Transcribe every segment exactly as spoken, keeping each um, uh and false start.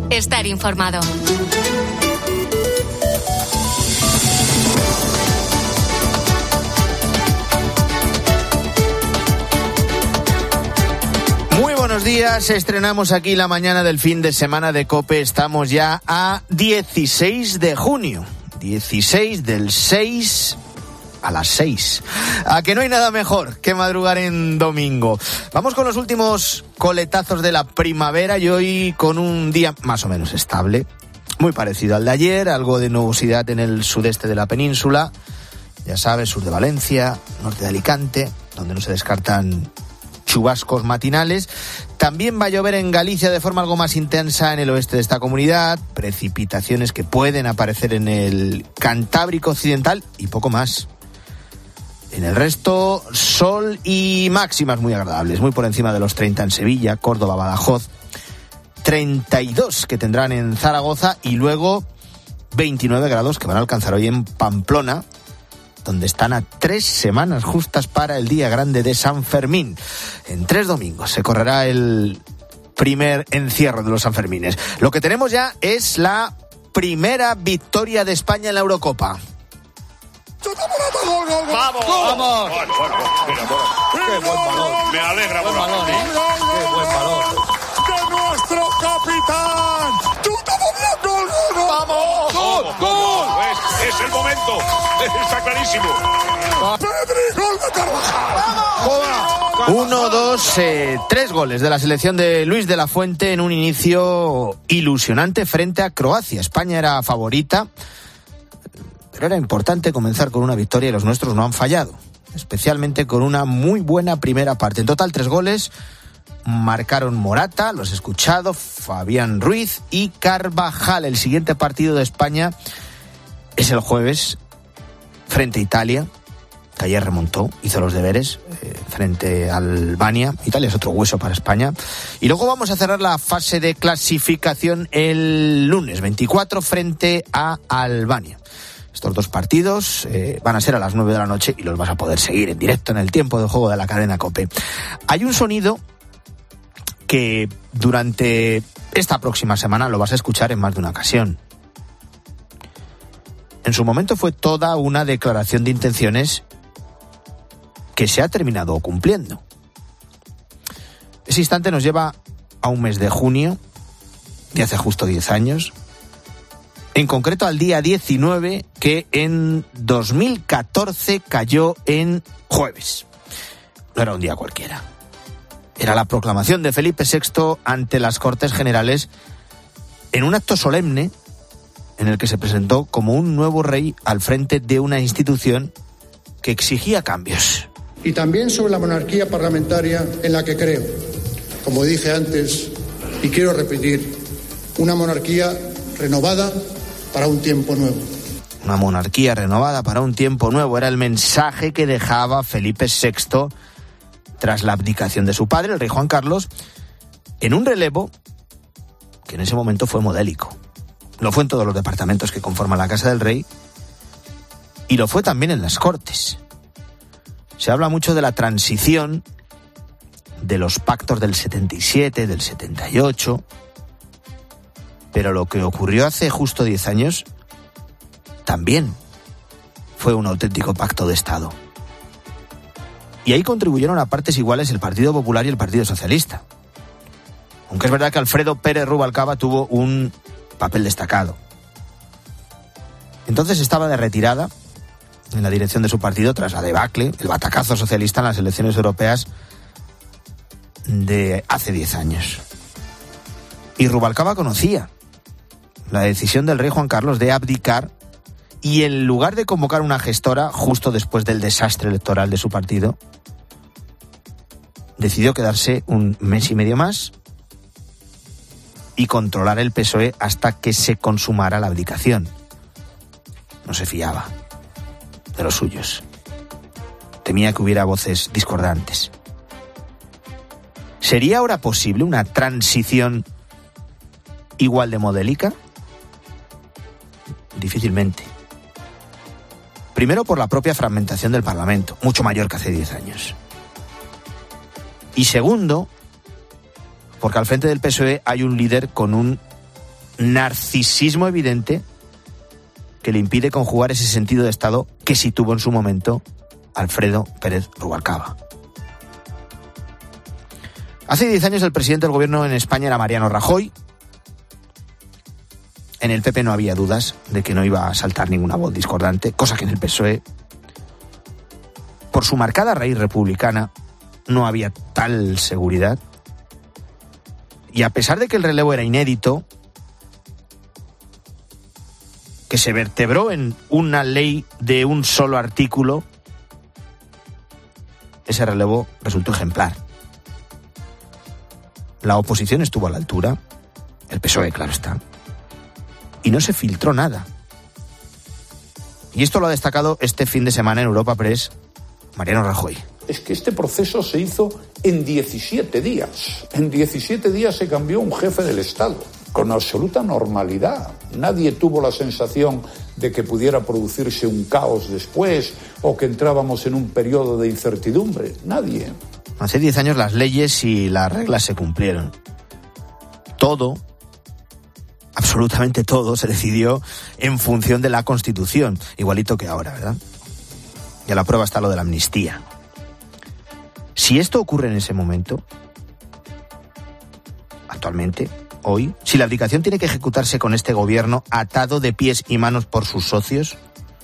estar informado. Muy buenos días, estrenamos aquí la mañana del fin de semana de COPE. Estamos ya a dieciséis de junio, dieciséis del seis a las seis. A que no hay nada mejor que madrugar en domingo. Vamos con los últimos coletazos de la primavera y hoy con un día más o menos estable, muy parecido al de ayer, algo de nubosidad en el sudeste de la península, ya sabes, sur de Valencia, norte de Alicante, donde no se descartan chubascos matinales. También va a llover en Galicia de forma algo más intensa en el oeste de esta comunidad, precipitaciones que pueden aparecer en el Cantábrico occidental y poco más. En el resto, sol y máximas muy agradables, muy por encima de los treinta en Sevilla, Córdoba, Badajoz, treinta y dos que tendrán en Zaragoza y luego veintinueve grados que van a alcanzar hoy en Pamplona, donde están a tres semanas justas para el día grande de San Fermín. En tres domingos se correrá el primer encierro de los Sanfermines. Lo que tenemos ya es la primera victoria de España en la Eurocopa. ¡Vamos! ¡Vamos! Bueno, bueno, mira, bueno. ¡Qué buen balón! Me alegra, buen balón, ¿eh? ¡Qué buen balón! ¡De nuestro capitán! ¡Chuta muy bien! ¡Gol, gol, vamos! ¡Gol, gol! Es, es el momento. Está clarísimo. ¡Pedri, gol de Carvajal! Uno, dos, eh, tres goles de la selección de Luis de la Fuente en un inicio ilusionante frente a Croacia. España era favorita, pero era importante comenzar con una victoria y los nuestros no han fallado, especialmente con una muy buena primera parte. En total, tres goles marcaron Morata, los he escuchado, Fabián Ruiz y Carvajal. El siguiente partido de España es el jueves frente a Italia, que ayer remontó, hizo los deberes eh, frente a Albania. Italia es otro hueso para España. Y luego vamos a cerrar la fase de clasificación el lunes veinticuatro frente a Albania. Estos dos partidos eh, van a ser a las nueve de la noche y los vas a poder seguir en directo en el tiempo de juego de la cadena COPE. Hay un sonido que durante esta próxima semana lo vas a escuchar en más de una ocasión. En su momento fue toda una declaración de intenciones que se ha terminado cumpliendo. Ese instante nos lleva a un mes de junio de hace justo diez años. En concreto al día diecinueve, que en dos mil catorce cayó en jueves. No era un día cualquiera. Era la proclamación de Felipe sexto ante las Cortes Generales en un acto solemne en el que se presentó como un nuevo rey al frente de una institución que exigía cambios. Y también sobre la monarquía parlamentaria en la que creo. Como dije antes, y quiero repetir, una monarquía renovada para un tiempo nuevo. Una monarquía renovada para un tiempo nuevo era el mensaje que dejaba Felipe sexto tras la abdicación de su padre, el rey Juan Carlos, en un relevo que en ese momento fue modélico. Lo fue en todos los departamentos que conforman la Casa del Rey y lo fue también en las Cortes. Se habla mucho de la transición, de los pactos del setenta y siete, del setenta y ocho, pero lo que ocurrió hace justo diez años también fue un auténtico pacto de Estado. Y ahí contribuyeron a partes iguales el Partido Popular y el Partido Socialista. Aunque es verdad que Alfredo Pérez Rubalcaba tuvo un papel destacado. Entonces estaba de retirada en la dirección de su partido tras la debacle, el batacazo socialista en las elecciones europeas de hace diez años. Y Rubalcaba conocía la decisión del rey Juan Carlos de abdicar y en lugar de convocar una gestora justo después del desastre electoral de su partido, decidió quedarse un mes y medio más y controlar el P S O E hasta que se consumara la abdicación. No se fiaba de los suyos. Temía que hubiera voces discordantes. ¿Sería ahora posible una transición igual de modélica? Difícilmente. Primero por la propia fragmentación del Parlamento, mucho mayor que hace diez años. Y segundo, porque al frente del P S O E hay un líder con un narcisismo evidente que le impide conjugar ese sentido de Estado que sí tuvo en su momento Alfredo Pérez Rubalcaba. Hace diez años el presidente del gobierno en España era Mariano Rajoy. En el P P no había dudas de que no iba a saltar ninguna voz discordante, cosa que en el P S O E, por su marcada raíz republicana, no había tal seguridad. Y a pesar de que el relevo era inédito, que se vertebró en una ley de un solo artículo, ese relevo resultó ejemplar. La oposición estuvo a la altura, el P S O E, claro está, y no se filtró nada. Y esto lo ha destacado este fin de semana en Europa Press Mariano Rajoy. Es que este proceso se hizo en diecisiete días. En diecisiete días se cambió un jefe del Estado, con absoluta normalidad. Nadie tuvo la sensación de que pudiera producirse un caos después o que entrábamos en un periodo de incertidumbre. Nadie. Hace diez años las leyes y las reglas se cumplieron. Todo, absolutamente todo, se decidió en función de la Constitución, igualito que ahora, ¿verdad? Y a la prueba está lo de la amnistía. Si esto ocurre en ese momento, actualmente, hoy, si la abdicación tiene que ejecutarse con este gobierno atado de pies y manos por sus socios,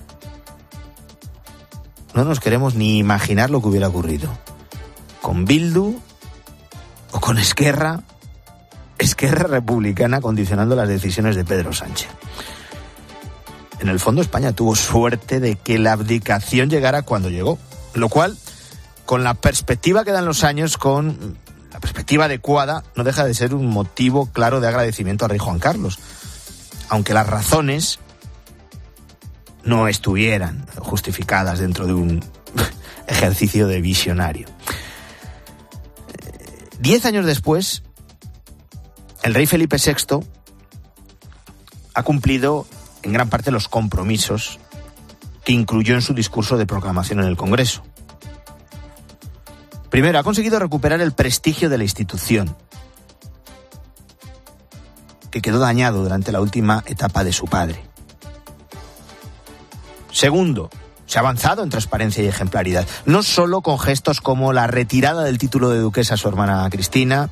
no nos queremos ni imaginar lo que hubiera ocurrido. Con Bildu o con Esquerra, Esquerra Republicana condicionando las decisiones de Pedro Sánchez. En el fondo, España tuvo suerte de que la abdicación llegara cuando llegó, lo cual, con la perspectiva que dan los años, con la perspectiva adecuada, no deja de ser un motivo claro de agradecimiento al rey Juan Carlos, aunque las razones no estuvieran justificadas dentro de un ejercicio de visionario. Diez años después, el rey Felipe sexto ha cumplido en gran parte los compromisos que incluyó en su discurso de proclamación en el Congreso. Primero, ha conseguido recuperar el prestigio de la institución, que quedó dañado durante la última etapa de su padre. Segundo, se ha avanzado en transparencia y ejemplaridad, no solo con gestos como la retirada del título de duquesa a su hermana Cristina,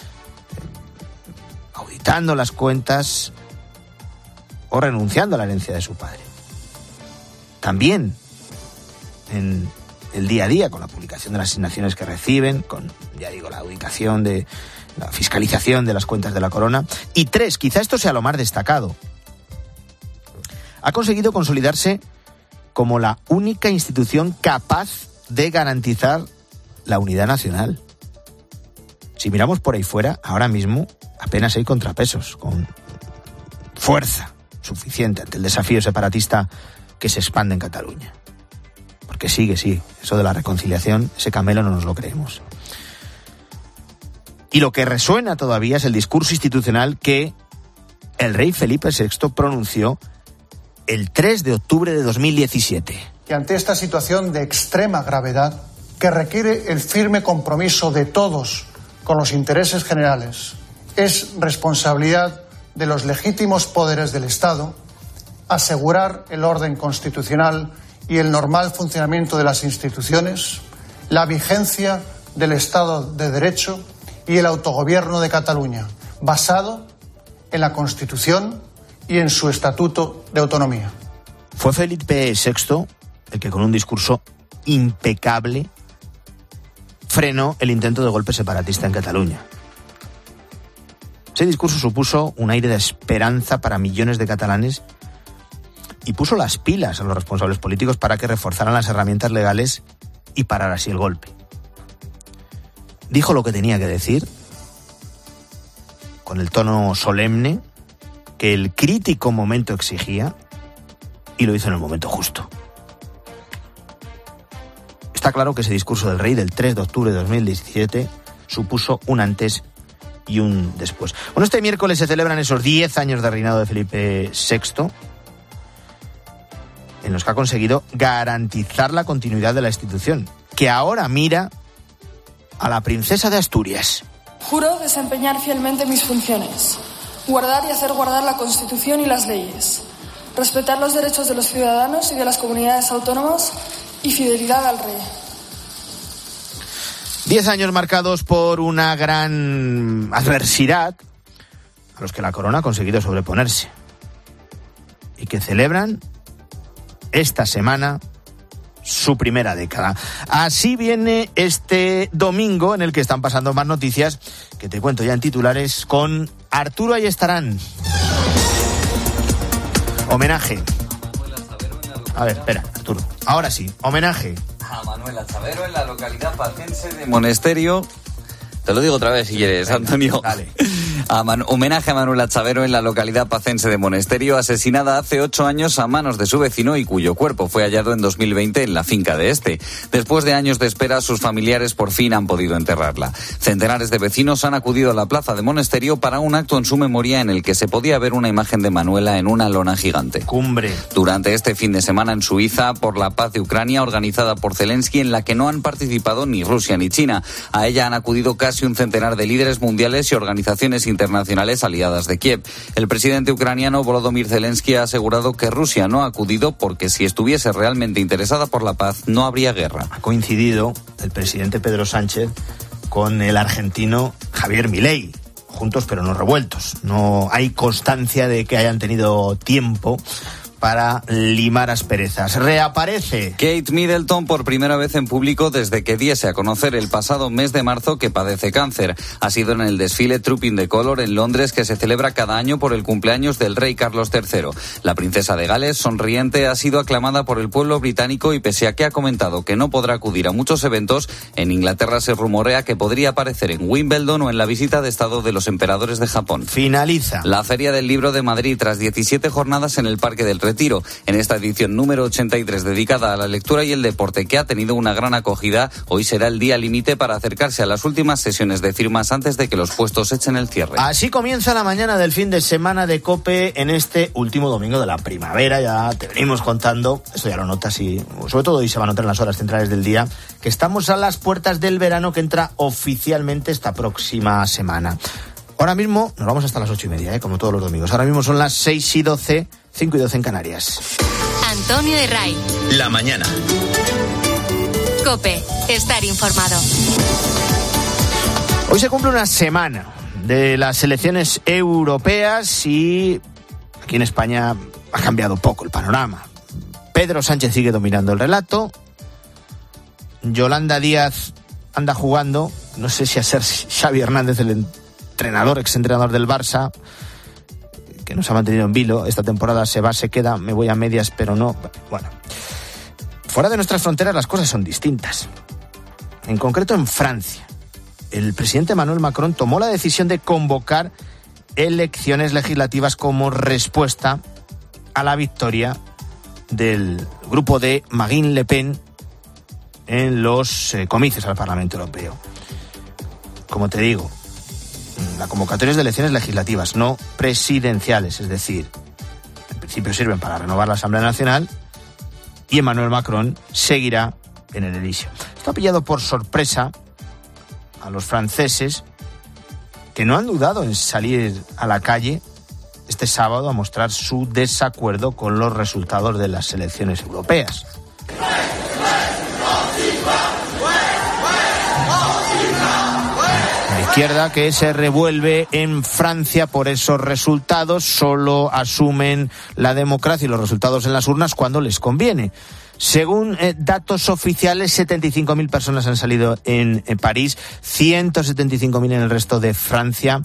auditando las cuentas o renunciando a la herencia de su padre. También en el día a día, con la publicación de las asignaciones que reciben, con, ya digo, la auditación de la fiscalización de las cuentas de la corona. Y tres, quizá esto sea lo más destacado, ha conseguido consolidarse como la única institución capaz de garantizar la unidad nacional. Si miramos por ahí fuera, ahora mismo apenas hay contrapesos, con fuerza suficiente ante el desafío separatista que se expande en Cataluña. Porque sigue, sí, eso de la reconciliación, ese camelo no nos lo creemos. Y lo que resuena todavía es el discurso institucional que el rey Felipe sexto pronunció el tres de octubre de dos mil diecisiete. Que ante esta situación de extrema gravedad, que requiere el firme compromiso de todos con los intereses generales, es responsabilidad de los legítimos poderes del Estado asegurar el orden constitucional y el normal funcionamiento de las instituciones, la vigencia del Estado de Derecho y el autogobierno de Cataluña, basado en la Constitución y en su Estatuto de Autonomía. Fue Felipe sexto el que, con un discurso impecable, frenó el intento de golpe separatista en Cataluña. Ese discurso supuso un aire de esperanza para millones de catalanes y puso las pilas a los responsables políticos para que reforzaran las herramientas legales y parar así el golpe. Dijo lo que tenía que decir, con el tono solemne que el crítico momento exigía, y lo hizo en el momento justo. Está claro que ese discurso del rey del tres de octubre de dos mil diecisiete supuso un antes y un después. Bueno, este miércoles se celebran esos diez años de reinado de Felipe sexto, en los que ha conseguido garantizar la continuidad de la institución, que ahora mira a la princesa de Asturias. Juro desempeñar fielmente mis funciones, guardar y hacer guardar la Constitución y las leyes, respetar los derechos de los ciudadanos y de las comunidades autónomas y fidelidad al rey. Diez años marcados por una gran adversidad a los que la corona ha conseguido sobreponerse y que celebran esta semana su primera década. Así viene este domingo, en el que están pasando más noticias, que te cuento ya en titulares, con Arturo Ayestarán. Homenaje. A ver, espera, Arturo. Ahora sí, homenaje a Manuela Chavero en la localidad pacense de Monesterio. Te lo digo otra vez si quieres, venga, Antonio. Dale. A man- homenaje a Manuela Chavero en la localidad pacense de Monesterio, asesinada hace ocho años a manos de su vecino y cuyo cuerpo fue hallado en dos mil veinte en la finca de este. Después de años de espera, sus familiares por fin han podido enterrarla. Centenares de vecinos han acudido a la plaza de Monesterio para un acto en su memoria en el que se podía ver una imagen de Manuela en una lona gigante. Cumbre. Durante este fin de semana en Suiza por la paz de Ucrania, organizada por Zelensky, en la que no han participado ni Rusia ni China. A ella han acudido casi un centenar de líderes mundiales y organizaciones internacionales aliadas de Kiev. El presidente ucraniano Volodymyr Zelensky ha asegurado que Rusia no ha acudido porque si estuviese realmente interesada por la paz no habría guerra. Ha coincidido el presidente Pedro Sánchez con el argentino Javier Milei, juntos pero no revueltos. No hay constancia de que hayan tenido tiempo para limar asperezas. Reaparece Kate Middleton por primera vez en público desde que diese a conocer el pasado mes de marzo que padece cáncer. Ha sido en el desfile Trooping the Colour en Londres, que se celebra cada año por el cumpleaños del rey Carlos tercero. La princesa de Gales, sonriente, ha sido aclamada por el pueblo británico y pese a que ha comentado que no podrá acudir a muchos eventos, en Inglaterra se rumorea que podría aparecer en Wimbledon o en la visita de estado de los emperadores de Japón. Finaliza la Feria del Libro de Madrid tras diecisiete jornadas en el Parque del Retiro. En esta edición número ochenta y tres dedicada a la lectura y el deporte, que ha tenido una gran acogida, hoy será el día límite para acercarse a las últimas sesiones de firmas antes de que los puestos echen el cierre. Así comienza la mañana del fin de semana de COPE en este último domingo de la primavera. Ya te venimos contando, esto ya lo notas y sobre todo hoy se va a notar en las horas centrales del día, que estamos a las puertas del verano que entra oficialmente esta próxima semana. Ahora mismo nos vamos hasta las ocho y media, ¿eh? Como todos los domingos. Ahora mismo son las seis y doce, cinco y doce en Canarias. Antonio de Ray. La mañana. COPE. Estar informado. Hoy se cumple una semana de las elecciones europeas y aquí en España ha cambiado poco el panorama. Pedro Sánchez sigue dominando el relato. Yolanda Díaz anda jugando, no sé si a ser Xavi Hernández el entrenador, exentrenador del Barça, que nos ha mantenido en vilo. Esta temporada se va, se queda, me voy a medias, pero no. Bueno, fuera de nuestras fronteras las cosas son distintas. En concreto en Francia, el presidente Emmanuel Macron tomó la decisión de convocar elecciones legislativas como respuesta a la victoria del grupo de Marine Le Pen en los eh, comicios al Parlamento Europeo. Como te digo, la convocatoria es de elecciones legislativas, no presidenciales, es decir, en principio sirven para renovar la Asamblea Nacional y Emmanuel Macron seguirá en el Elíseo. Esto ha pillado por sorpresa a los franceses, que no han dudado en salir a la calle este sábado a mostrar su desacuerdo con los resultados de las elecciones europeas. La izquierda, que se revuelve en Francia por esos resultados, solo asumen la democracia y los resultados en las urnas cuando les conviene. Según eh, datos oficiales, setenta y cinco mil personas han salido en, en París, ciento setenta y cinco mil en el resto de Francia.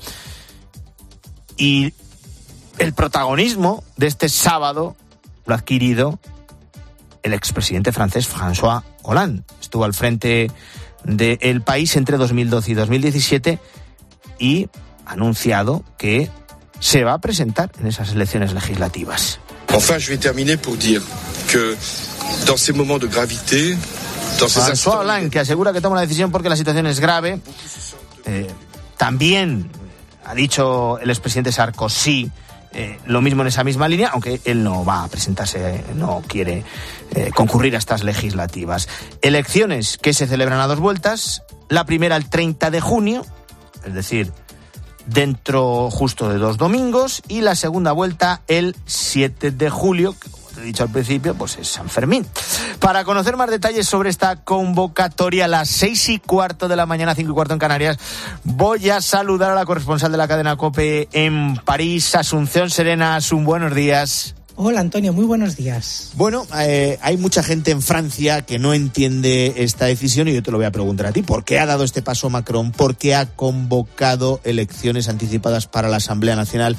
Y el protagonismo de este sábado lo ha adquirido el expresidente francés François Hollande. Estuvo al frente del país entre dos mil doce y dos mil diecisiete y ha anunciado que se va a presentar en esas elecciones legislativas. Enfin, je vais terminer pour dire que dans ces moments de gravité, dans ces instants... François Hollande, que asegura que toma la decisión porque la situación es grave. Eh, también ha dicho el expresidente Sarkozy eh, lo mismo en esa misma línea, aunque él no va a presentarse, no quiere eh, concurrir a estas legislativas. Elecciones que se celebran a dos vueltas. La primera el treinta de junio, es decir, dentro justo de dos domingos, y la segunda vuelta el siete de julio, que como te he dicho al principio, pues es San Fermín. Para conocer más detalles sobre esta convocatoria, a las seis y cuarto de la mañana, cinco y cuarto en Canarias, voy a saludar a la corresponsal de la cadena COPE en París, Asunción Serena. Asun, buenos días. Hola Antonio, muy buenos días. Bueno, eh, hay mucha gente en Francia que no entiende esta decisión y yo te lo voy a preguntar a ti. ¿Por qué ha dado este paso Macron? ¿Por qué ha convocado elecciones anticipadas para la Asamblea Nacional?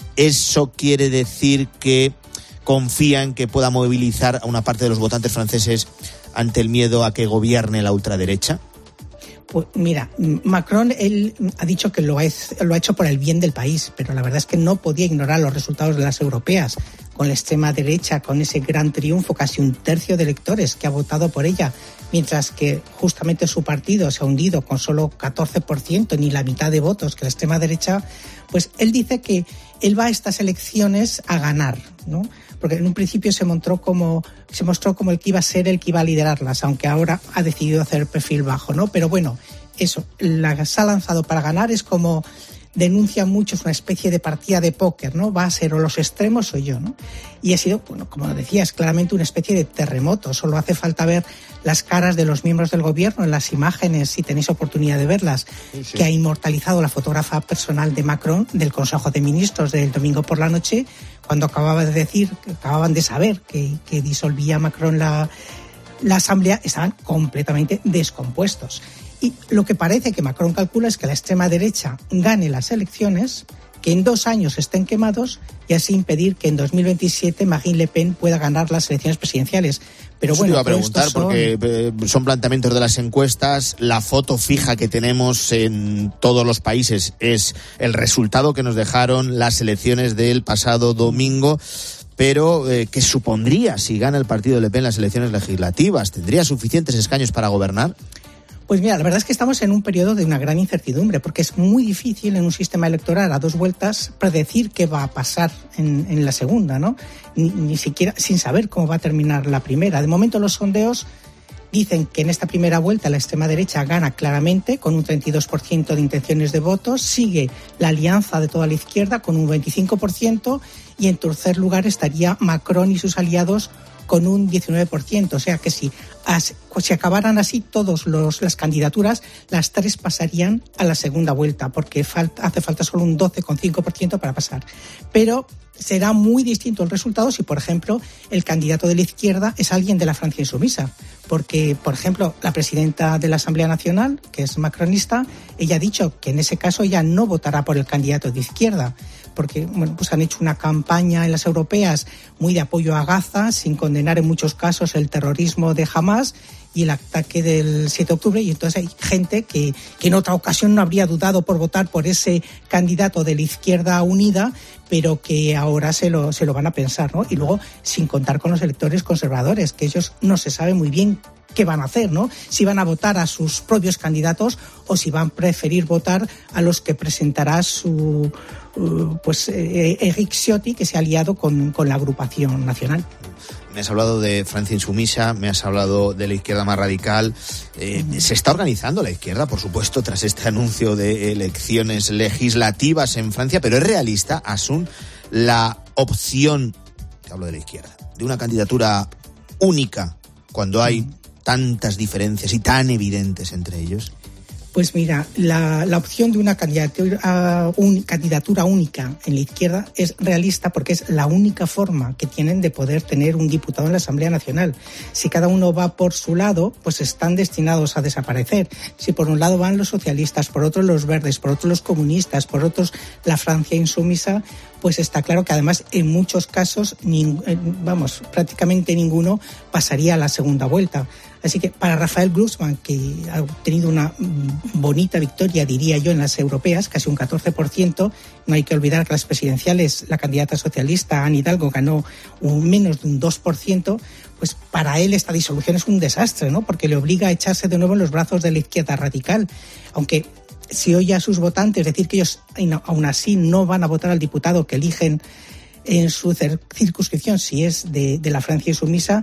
¿Eso quiere decir que confía en que pueda movilizar a una parte de los votantes franceses ante el miedo a que gobierne la ultraderecha? Pues mira, Macron él ha dicho que lo ha, lo ha hecho por el bien del país, pero la verdad es que no podía ignorar los resultados de las europeas, con la extrema derecha, con ese gran triunfo, casi un tercio de electores que ha votado por ella, mientras que justamente su partido se ha hundido con solo catorce por ciento, ni la mitad de votos que la extrema derecha. Pues él dice que él va a estas elecciones a ganar, ¿no? Porque en un principio se mostró como se mostró como el que iba a ser el que iba a liderarlas, aunque ahora ha decidido hacer perfil bajo, ¿no? Pero bueno, eso, la se ha lanzado para ganar, es como denuncia mucho, es una especie de partida de póker, ¿no? Va a ser o los extremos o yo, ¿no? Y ha sido, bueno, como decías, claramente una especie de terremoto. Solo hace falta ver las caras de los miembros del gobierno en las imágenes, si tenéis oportunidad de verlas, sí, sí. que ha inmortalizado la fotógrafa personal de Macron del Consejo de Ministros del domingo por la noche, cuando acababa de decir, acababan de saber que, que disolvía Macron la, la Asamblea, estaban completamente descompuestos. Y lo que parece que Macron calcula es que la extrema derecha gane las elecciones, que en dos años estén quemados y así impedir que en dos mil veintisiete Marine Le Pen pueda ganar las elecciones presidenciales. Pero bueno, iba a preguntar son... porque son planteamientos de las encuestas. La foto fija que tenemos en todos los países es el resultado que nos dejaron las elecciones del pasado domingo. Pero, eh, ¿qué supondría si gana el partido de Le Pen las elecciones legislativas? ¿Tendría suficientes escaños para gobernar? Pues mira, la verdad es que estamos en un periodo de una gran incertidumbre, porque es muy difícil en un sistema electoral a dos vueltas predecir qué va a pasar en, en la segunda, ¿no? Ni, ni siquiera sin saber cómo va a terminar la primera. De momento los sondeos dicen que en esta primera vuelta la extrema derecha gana claramente con un treinta y dos por ciento de intenciones de votos, sigue la alianza de toda la izquierda con un veinticinco por ciento y en tercer lugar estaría Macron y sus aliados con un diecinueve por ciento, o sea que si, as, si acabaran así todas las candidaturas, las tres pasarían a la segunda vuelta, porque falta, hace falta solo un doce coma cinco por ciento para pasar. Pero será muy distinto el resultado si, por ejemplo, el candidato de la izquierda es alguien de la Francia insumisa, porque, por ejemplo, la presidenta de la Asamblea Nacional, que es macronista, ella ha dicho que en ese caso ella no votará por el candidato de izquierda, porque bueno, pues han hecho una campaña en las europeas muy de apoyo a Gaza, sin condenar en muchos casos el terrorismo de Hamas y el ataque del siete de octubre, y entonces hay gente que, que en otra ocasión no habría dudado por votar por ese candidato de la izquierda unida, pero que ahora se lo, se lo van a pensar, ¿no? Y luego, sin contar con los electores conservadores, que ellos no se sabe muy bien qué van a hacer, ¿no? Si van a votar a sus propios candidatos o si van a preferir votar a los que presentará su uh, pues eh, Éric Ciotti, que se ha aliado con, con la agrupación nacional. Me has hablado de Francia insumisa, me has hablado de la izquierda más radical. Eh, se está organizando la izquierda, por supuesto, tras este anuncio de elecciones legislativas en Francia, pero es realista, Asun, la opción, te hablo de la izquierda, de una candidatura única cuando hay tantas diferencias y tan evidentes entre ellos. Pues mira, la, la opción de una candidatura, un, candidatura única en la izquierda es realista porque es la única forma que tienen de poder tener un diputado en la Asamblea Nacional. Si cada uno va por su lado, pues están destinados a desaparecer. Si por un lado van los socialistas, por otro los verdes, por otro los comunistas, por otros la Francia insumisa, pues está claro que además en muchos casos, ni, vamos, prácticamente ninguno pasaría a la segunda vuelta. Así que para Rafael Glucksmann, que ha tenido una bonita victoria, diría yo, en las europeas, casi un catorce por ciento, no hay que olvidar que las presidenciales, la candidata socialista Anne Hidalgo ganó un menos de un dos por ciento, pues para él esta disolución es un desastre, ¿no? Porque le obliga a echarse de nuevo en los brazos de la izquierda radical, aunque si oye a sus votantes decir que ellos aún así no van a votar al diputado que eligen en su circunscripción, si es de, de la Francia insumisa,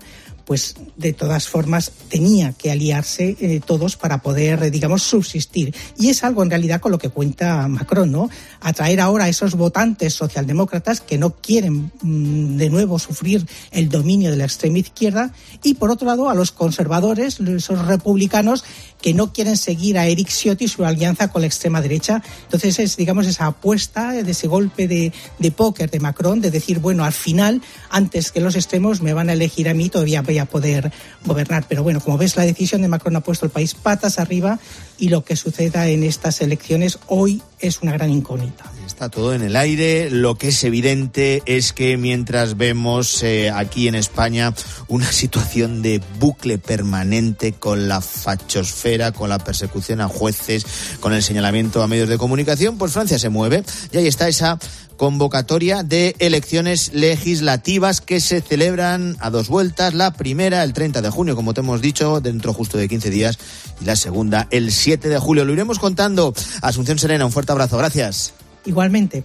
pues de todas formas tenía que aliarse eh, todos para poder, eh, digamos, subsistir. Y es algo en realidad con lo que cuenta Macron, ¿no? Atraer ahora a esos votantes socialdemócratas que no quieren mmm, de nuevo sufrir el dominio de la extrema izquierda, y por otro lado a los conservadores, esos republicanos que no quieren seguir a Eric Ciotti y su alianza con la extrema derecha. Entonces es, digamos, esa apuesta de ese golpe de, de póker de Macron, de decir, bueno, al final, antes que los extremos me van a elegir a mí, todavía voy a poder gobernar. Pero bueno, como ves, la decisión de Macron ha puesto el país patas arriba, y lo que suceda en estas elecciones hoy es una gran incógnita. Está todo en el aire. Lo que es evidente es que mientras vemos eh, aquí en España una situación de bucle permanente con la fachosfera, con la persecución a jueces, con el señalamiento a medios de comunicación, pues Francia se mueve. Y ahí está esa convocatoria de elecciones legislativas que se celebran a dos vueltas. La primera el treinta de junio, como te hemos dicho, dentro justo de quince días, y la segunda el siete de julio. Lo iremos contando. Asunción Serena, un fuerte abrazo. Gracias. Igualmente.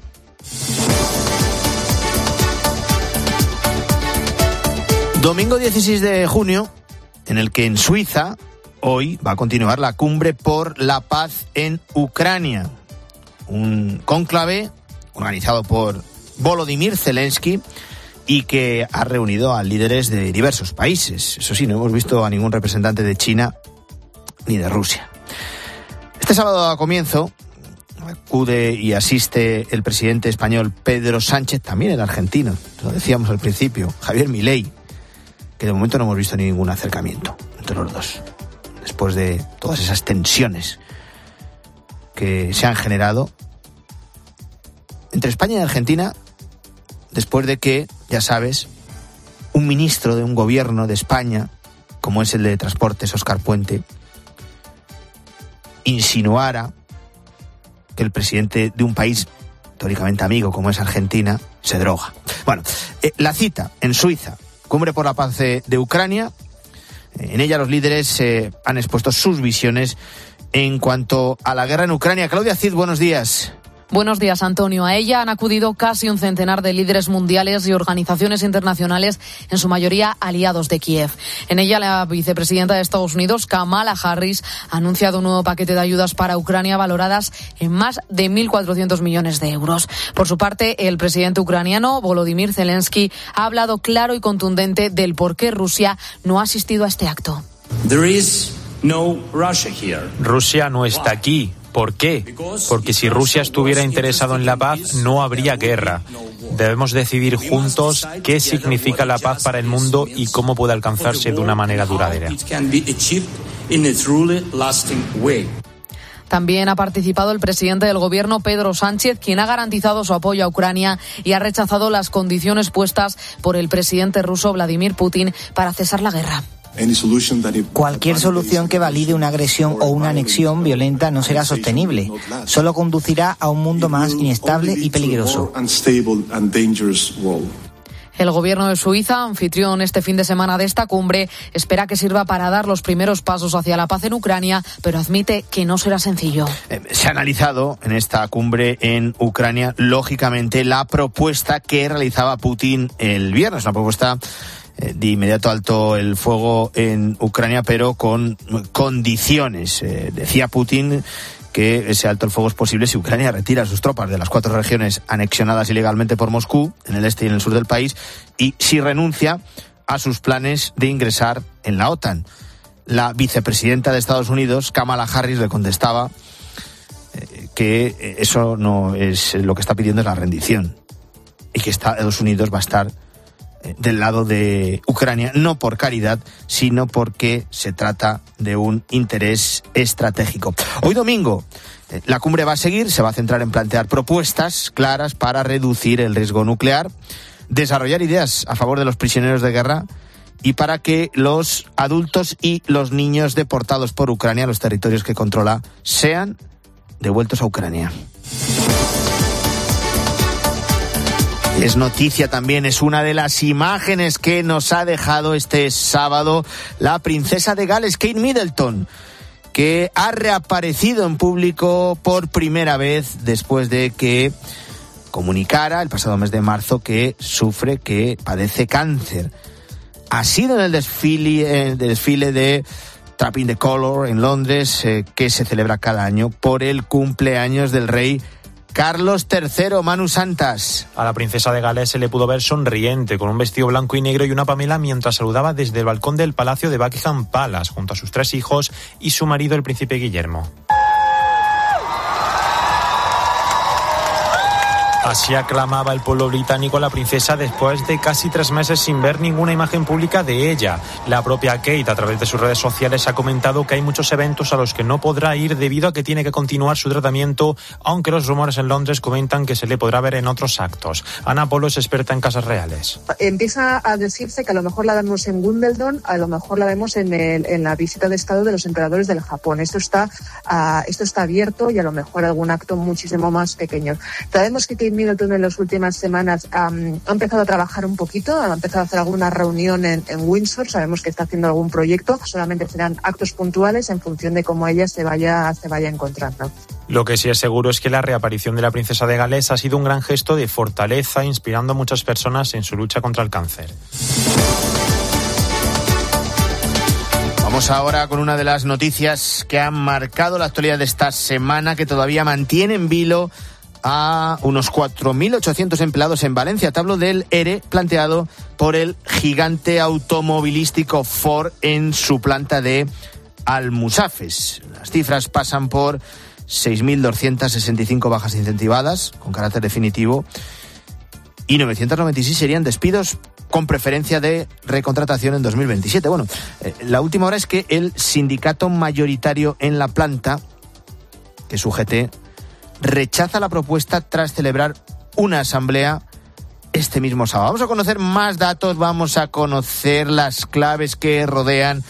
Domingo dieciséis de junio, en el que en Suiza hoy va a continuar la cumbre por la paz en Ucrania. Un cónclave organizado por Volodymyr Zelensky y que ha reunido a líderes de diversos países. Eso sí, no hemos visto a ningún representante de China ni de Rusia. Este sábado a comienzo acude y asiste el presidente español Pedro Sánchez, también el argentino, lo decíamos al principio, Javier Milei, que de momento no hemos visto ningún acercamiento entre los dos, después de todas esas tensiones que se han generado entre España y Argentina, después de que, ya sabes, un ministro de un gobierno de España, como es el de Transportes, Óscar Puente, insinuara que el presidente de un país teóricamente amigo como es Argentina se droga. Bueno, eh, la cita en Suiza, Cumbre por la Paz de, de Ucrania, eh, en ella los líderes eh, han expuesto sus visiones en cuanto a la guerra en Ucrania. Claudia Cid, buenos días. Buenos días, Antonio. A ella han acudido casi un centenar de líderes mundiales y organizaciones internacionales, en su mayoría aliados de Kiev. En ella, la vicepresidenta de Estados Unidos, Kamala Harris, ha anunciado un nuevo paquete de ayudas para Ucrania valoradas en más de mil cuatrocientos millones de euros. Por su parte, el presidente ucraniano, Volodymyr Zelensky, ha hablado claro y contundente del por qué Rusia no ha asistido a este acto. There is no Russia here. Rusia no está aquí. ¿Por qué? Porque si Rusia estuviera interesado en la paz, no habría guerra. Debemos decidir juntos qué significa la paz para el mundo y cómo puede alcanzarse de una manera duradera. También ha participado el presidente del gobierno, Pedro Sánchez, quien ha garantizado su apoyo a Ucrania y ha rechazado las condiciones puestas por el presidente ruso, Vladimir Putin, para cesar la guerra. Cualquier solución que valide una agresión o una anexión violenta no será sostenible. Solo conducirá a un mundo más inestable y peligroso. El gobierno de Suiza, anfitrión este fin de semana de esta cumbre, espera que sirva para dar los primeros pasos hacia la paz en Ucrania, pero admite que no será sencillo. Eh, se ha analizado en esta cumbre en Ucrania, lógicamente, la propuesta que realizaba Putin el viernes, una propuesta de inmediato alto el fuego en Ucrania, pero con condiciones. Eh, decía Putin que ese alto el fuego es posible si Ucrania retira sus tropas de las cuatro regiones anexionadas ilegalmente por Moscú, en el este y en el sur del país, y si renuncia a sus planes de ingresar en la OTAN. La vicepresidenta de Estados Unidos, Kamala Harris, le contestaba eh, que eso no es lo que está pidiendo, es la rendición, y que Estados Unidos va a estar del lado de Ucrania, no por caridad, sino porque se trata de un interés estratégico. Hoy domingo, la cumbre va a seguir, se va a centrar en plantear propuestas claras para reducir el riesgo nuclear, desarrollar ideas a favor de los prisioneros de guerra y para que los adultos y los niños deportados por Ucrania, los territorios que controla, sean devueltos a Ucrania. Es noticia también, es una de las imágenes que nos ha dejado este sábado la princesa de Gales, Kate Middleton, que ha reaparecido en público por primera vez después de que comunicara el pasado mes de marzo que sufre, que padece cáncer. ha sido en el desfile, eh, desfile de Trapping the Colour en Londres, eh, que se celebra cada año por el cumpleaños del rey Carlos tercero. Manu Santas. A la princesa de Gales se le pudo ver sonriente, con un vestido blanco y negro y una pamela, mientras saludaba desde el balcón del Palacio de Buckingham Palace, junto a sus tres hijos y su marido, el príncipe Guillermo. Así aclamaba el pueblo británico a la princesa después de casi tres meses sin ver ninguna imagen pública de ella. La propia Kate, a través de sus redes sociales, ha comentado que hay muchos eventos a los que no podrá ir debido a que tiene que continuar su tratamiento, aunque los rumores en Londres comentan que se le podrá ver en otros actos. Ana Polo es experta en casas reales. Empieza a decirse que a lo mejor la vemos en Wimbledon, a lo mejor la vemos en, el, en la visita de Estado de los emperadores del Japón. Esto está, uh, esto está abierto y a lo mejor algún acto muchísimo más pequeño. Sabemos que Kate Middleton en las últimas semanas um, ha empezado a trabajar un poquito, ha empezado a hacer alguna reunión en, en Windsor, sabemos que está haciendo algún proyecto, solamente serán actos puntuales en función de cómo ella se vaya, se vaya encontrando. Lo que sí es seguro es que la reaparición de la princesa de Gales ha sido un gran gesto de fortaleza, inspirando a muchas personas en su lucha contra el cáncer. Vamos ahora con una de las noticias que han marcado la actualidad de esta semana, que todavía mantiene en vilo a unos cuatro mil ochocientos empleados en Valencia. Te hablo del E R E planteado por el gigante automovilístico Ford en su planta de Almusafes. Las cifras pasan por seis mil doscientas sesenta y cinco bajas incentivadas con carácter definitivo y novecientos noventa y seis serían despidos con preferencia de recontratación en dos mil veintisiete. Bueno, eh, la última hora es que el sindicato mayoritario en la planta, que es U G T, rechaza la propuesta tras celebrar una asamblea este mismo sábado. Vamos a conocer más datos, vamos a conocer las claves que rodean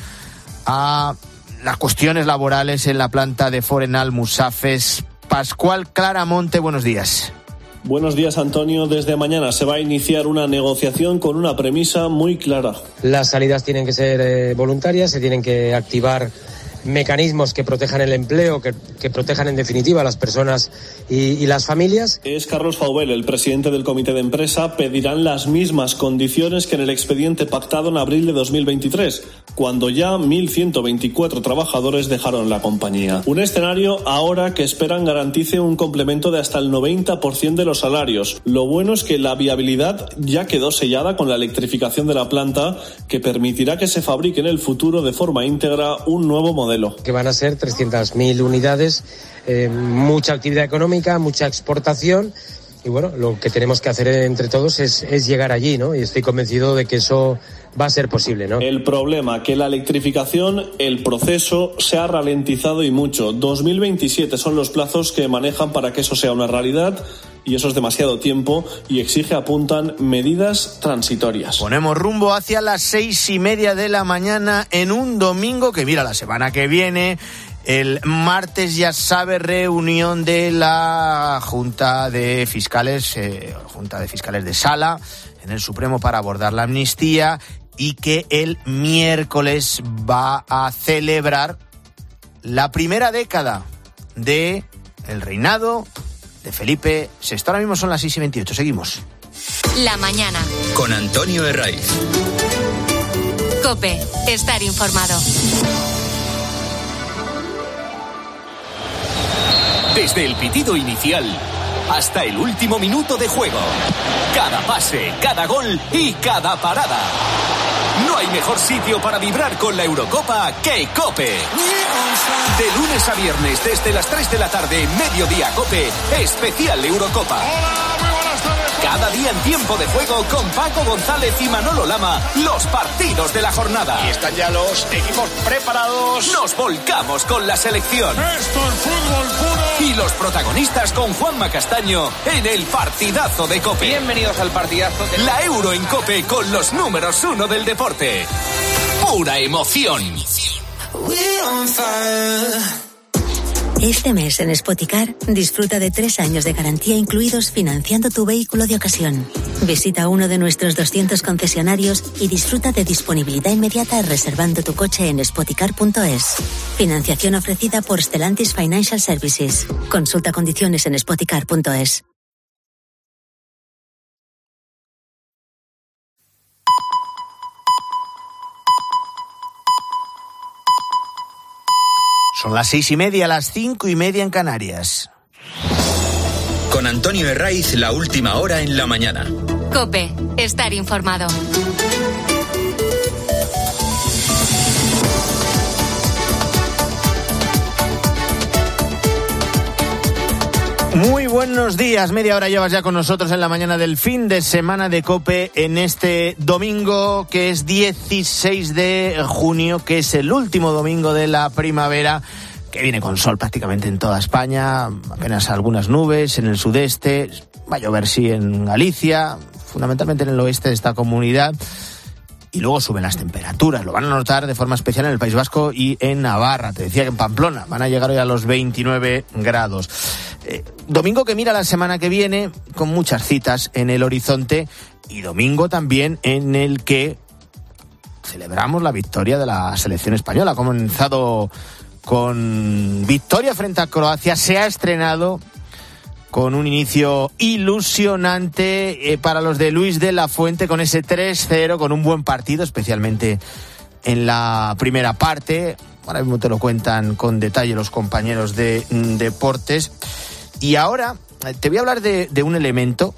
a las cuestiones laborales en la planta de Ford en Almusafes. Pascual Claramonte, buenos días. Buenos días, Antonio. Desde mañana se va a iniciar una negociación con una premisa muy clara. Las salidas tienen que ser eh, voluntarias, se tienen que activar mecanismos que protejan el empleo, que, que protejan en definitiva a las personas y, y las familias. Es Carlos Faubel, el presidente del comité de empresa. Pedirán las mismas condiciones que en el expediente pactado en abril de dos mil veintitrés, cuando ya mil ciento veinticuatro trabajadores dejaron la compañía. Un escenario ahora que esperan garantice un complemento de hasta el noventa por ciento de los salarios. Lo bueno es que la viabilidad ya quedó sellada con la electrificación de la planta, que permitirá que se fabrique en el futuro de forma íntegra un nuevo modelo. Que van a ser trescientas mil unidades, eh, mucha actividad económica, mucha exportación. Y bueno, lo que tenemos que hacer entre todos es, es llegar allí, ¿no? Y estoy convencido de que eso va a ser posible, ¿no? El problema, que la electrificación, el proceso se ha ralentizado y mucho. dos mil veintisiete son los plazos que manejan para que eso sea una realidad, y eso es demasiado tiempo y exige, apuntan, medidas transitorias. Ponemos rumbo hacia las seis y media de la mañana en un domingo que, mira, la semana que viene, el martes, ya sabe, reunión de la Junta de Fiscales, eh, Junta de Fiscales de Sala en el Supremo para abordar la amnistía, y que el miércoles va a celebrar la primera década de el reinado de Felipe sexto. Ahora mismo son las seis y veintiocho. Seguimos. La mañana. Con Antonio Herraiz. COPE. Estar informado. Desde el pitido inicial hasta el último minuto de juego. Cada pase, cada gol y cada parada. No hay mejor sitio para vibrar con la Eurocopa que COPE. De lunes a viernes desde las tres de la tarde, Mediodía COPE, especial Eurocopa. Cada día en tiempo de juego con Paco González y Manolo Lama, los partidos de la jornada. Y están ya los equipos preparados. Nos volcamos con la selección. Esto es fútbol puro. Y los protagonistas con Juanma Castaño en el partidazo de COPE. Bienvenidos al partidazo de la Euro en COPE con los números uno del deporte. Pura emoción. Este mes en Spoticar disfruta de tres años de garantía incluidos financiando tu vehículo de ocasión. Visita uno de nuestros doscientos concesionarios y disfruta de disponibilidad inmediata reservando tu coche en spoticar punto es. Financiación ofrecida por Stellantis Financial Services. Consulta condiciones en spoticar punto es. Son las seis y media, las cinco y media en Canarias. Con Antonio Herraiz, la última hora en la mañana. COPE, estar informado. Muy buenos días, media hora llevas ya con nosotros en la mañana del fin de semana de COPE en este domingo que es dieciséis de junio, que es el último domingo de la primavera, que viene con sol prácticamente en toda España, apenas algunas nubes en el sudeste, va a llover sí en Galicia, fundamentalmente en el oeste de esta comunidad. Y luego suben las temperaturas, lo van a notar de forma especial en el País Vasco y en Navarra. Te decía que en Pamplona van a llegar hoy a los veintinueve grados. Eh, domingo que mira la semana que viene con muchas citas en el horizonte y domingo también en el que celebramos la victoria de la selección española. Ha comenzado con victoria frente a Croacia, se ha estrenado con un inicio ilusionante eh, para los de Luis de la Fuente, con ese tres cero, con un buen partido, especialmente en la primera parte. Ahora mismo te lo cuentan con detalle los compañeros de mm, Deportes. Y ahora eh, te voy a hablar de, de un elemento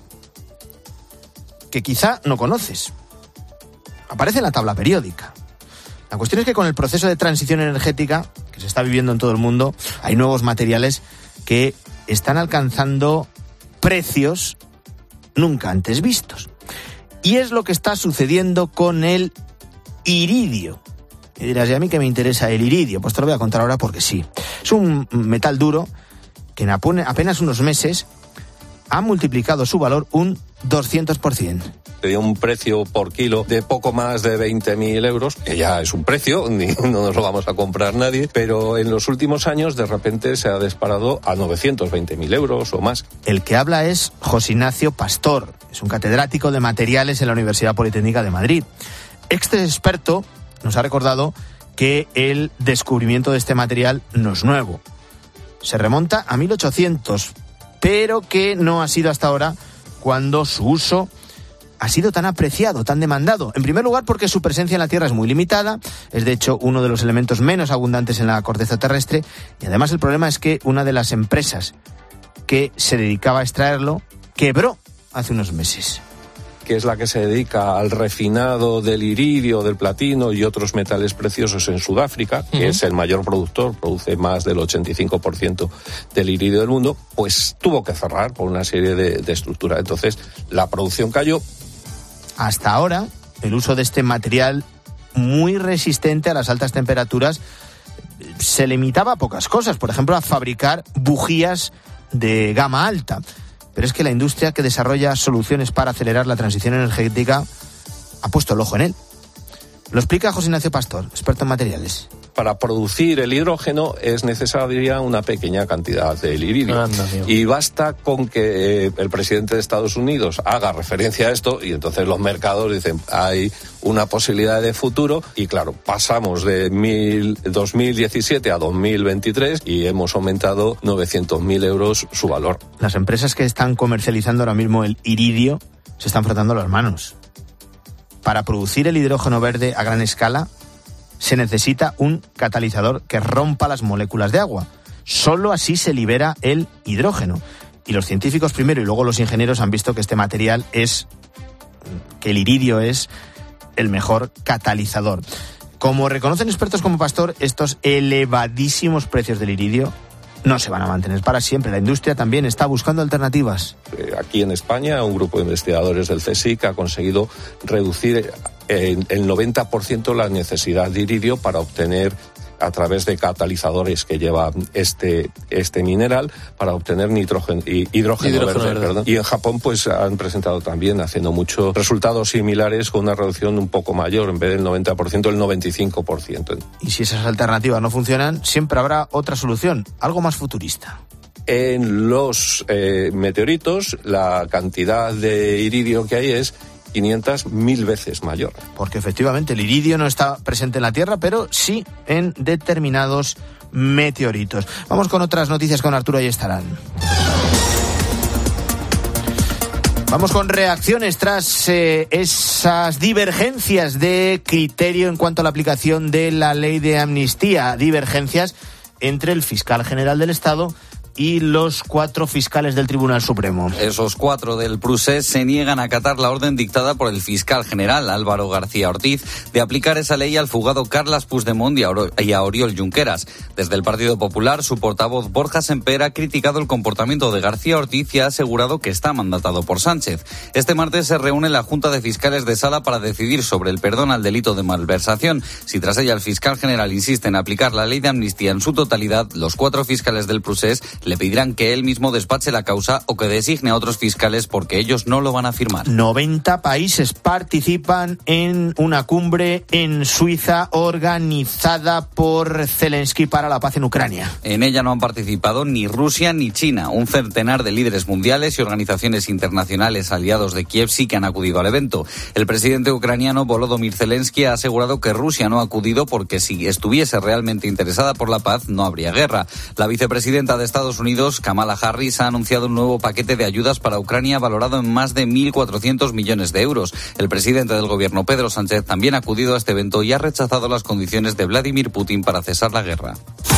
que quizá no conoces. Aparece en la tabla periódica. La cuestión es que con el proceso de transición energética que se está viviendo en todo el mundo, hay nuevos materiales que están alcanzando precios nunca antes vistos. Y es lo que está sucediendo con el iridio. Y dirás, ¿y a mí qué me interesa el iridio? Pues te lo voy a contar ahora porque sí. Es un metal duro que en apenas unos meses ha multiplicado su valor un doscientos por ciento. Tenía un precio por kilo de poco más de veinte mil euros, que ya es un precio, ni, no nos lo vamos a comprar nadie, pero en los últimos años de repente se ha disparado a novecientos veinte mil euros o más. El que habla es José Ignacio Pastor, es un catedrático de materiales en la Universidad Politécnica de Madrid. Este experto nos ha recordado que el descubrimiento de este material no es nuevo. Se remonta a mil ochocientos, pero que no ha sido hasta ahora cuando su uso ha sido tan apreciado, tan demandado. En primer lugar, porque su presencia en la Tierra es muy limitada, es de hecho uno de los elementos menos abundantes en la corteza terrestre, y además el problema es que una de las empresas que se dedicaba a extraerlo quebró hace unos meses. Que es la que se dedica al refinado del iridio, del platino y otros metales preciosos en Sudáfrica, que uh-huh. es el mayor productor, produce más del ochenta y cinco por ciento del iridio del mundo, pues tuvo que cerrar por una serie de, de estructuras. Entonces, la producción cayó. Hasta ahora, el uso de este material muy resistente a las altas temperaturas se limitaba a pocas cosas, por ejemplo, a fabricar bujías de gama alta. Pero es que la industria que desarrolla soluciones para acelerar la transición energética ha puesto el ojo en él. Lo explica José Ignacio Pastor, experto en materiales. Para producir el hidrógeno es necesaria una pequeña cantidad del iridio. Anda, y basta con que eh, el presidente de Estados Unidos haga referencia a esto y entonces los mercados dicen hay una posibilidad de futuro y claro, pasamos de mil, dos mil diecisiete a dos mil veintitrés y hemos aumentado novecientos mil euros su valor. Las empresas que están comercializando ahora mismo el iridio se están frotando las manos. Para producir el hidrógeno verde a gran escala se necesita un catalizador que rompa las moléculas de agua. Solo así se libera el hidrógeno. Y los científicos primero y luego los ingenieros han visto que este material es, que el iridio es el mejor catalizador. Como reconocen expertos como Pastor, estos elevadísimos precios del iridio no se van a mantener para siempre. La industria también está buscando alternativas. Aquí en España, un grupo de investigadores del CSIC ha conseguido reducir en el noventa por ciento la necesidad de iridio para obtener, a través de catalizadores que lleva este este mineral, para obtener nitrógeno, hidrógeno, hidrógeno verde, verde. Perdón. Y en Japón pues han presentado también, haciendo muchos resultados similares, con una reducción un poco mayor, en vez del noventa por ciento, el noventa y cinco por ciento. Y si esas alternativas no funcionan, siempre habrá otra solución, algo más futurista. En los eh, meteoritos, la cantidad de iridio que hay es quinientas mil veces mayor. Porque efectivamente el iridio no está presente en la Tierra, pero sí en determinados meteoritos. Vamos con otras noticias con Arturo Ayestarán. Vamos con reacciones tras eh, esas divergencias de criterio en cuanto a la aplicación de la ley de amnistía. Divergencias entre el fiscal general del Estado y los cuatro fiscales del Tribunal Supremo. Esos cuatro del Prusés se niegan a acatar la orden dictada por el fiscal general Álvaro García Ortiz de aplicar esa ley al fugado Carles Puigdemont y a Oriol Junqueras. Desde el Partido Popular, su portavoz Borja Semper ha criticado el comportamiento de García Ortiz y ha asegurado que está mandatado por Sánchez. Este martes se reúne la Junta de Fiscales de Sala para decidir sobre el perdón al delito de malversación. Si tras ella el fiscal general insiste en aplicar la ley de amnistía en su totalidad, los cuatro fiscales del Prusés le pedirán que él mismo despache la causa o que designe a otros fiscales porque ellos no lo van a firmar. noventa países participan en una cumbre en Suiza organizada por Zelensky para la paz en Ucrania. En ella no han participado ni Rusia ni China. Un centenar de líderes mundiales y organizaciones internacionales aliados de Kiev sí que han acudido al evento. El presidente ucraniano Volodymyr Zelensky ha asegurado que Rusia no ha acudido porque si estuviese realmente interesada por la paz no habría guerra. La vicepresidenta de Estados Unidos, Kamala Harris, ha anunciado un nuevo paquete de ayudas para Ucrania valorado en más de mil cuatrocientos millones de euros. El presidente del gobierno, Pedro Sánchez, también ha acudido a este evento y ha rechazado las condiciones de Vladimir Putin para cesar la guerra.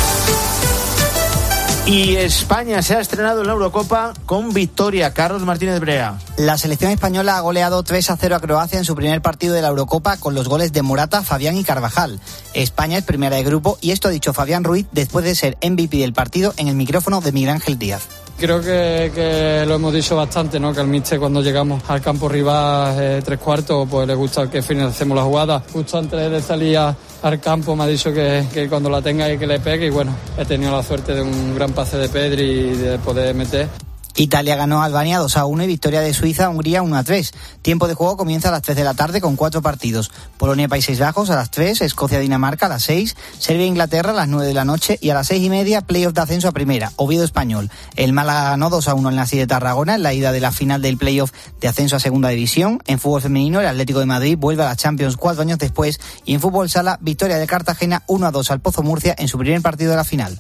Y España se ha estrenado en la Eurocopa con victoria. Carlos Martínez Brea. La selección española ha goleado tres a cero a Croacia en su primer partido de la Eurocopa con los goles de Morata, Fabián y Carvajal. España es primera de grupo y esto ha dicho Fabián Ruiz después de ser M V P del partido en el micrófono de Miguel Ángel Díaz. Creo que, que lo hemos dicho bastante, ¿no? Que al míster cuando llegamos al campo rival eh, tres cuartos, pues le gusta que finalicemos la jugada. Justo antes de salir a, al campo me ha dicho que, que cuando la tenga y que le pegue y bueno, he tenido la suerte de un gran pase de Pedri y de poder meter. Italia ganó a Albania dos a uno y victoria de Suiza a Hungría uno a tres. Tiempo de juego comienza a las tres de la tarde con cuatro partidos. Polonia Países Bajos a las tres, Escocia Dinamarca a las seis, Serbia Inglaterra a las nueve de la noche y a las seis y media playoff de ascenso a primera, Oviedo Español. El Málaga ganó dos a uno en la Nasi de Tarragona en la ida de la final del playoff de ascenso a segunda división. En fútbol femenino el Atlético de Madrid vuelve a la Champions cuatro años después y en fútbol sala victoria de Cartagena uno a dos al Pozo Murcia en su primer partido de la final.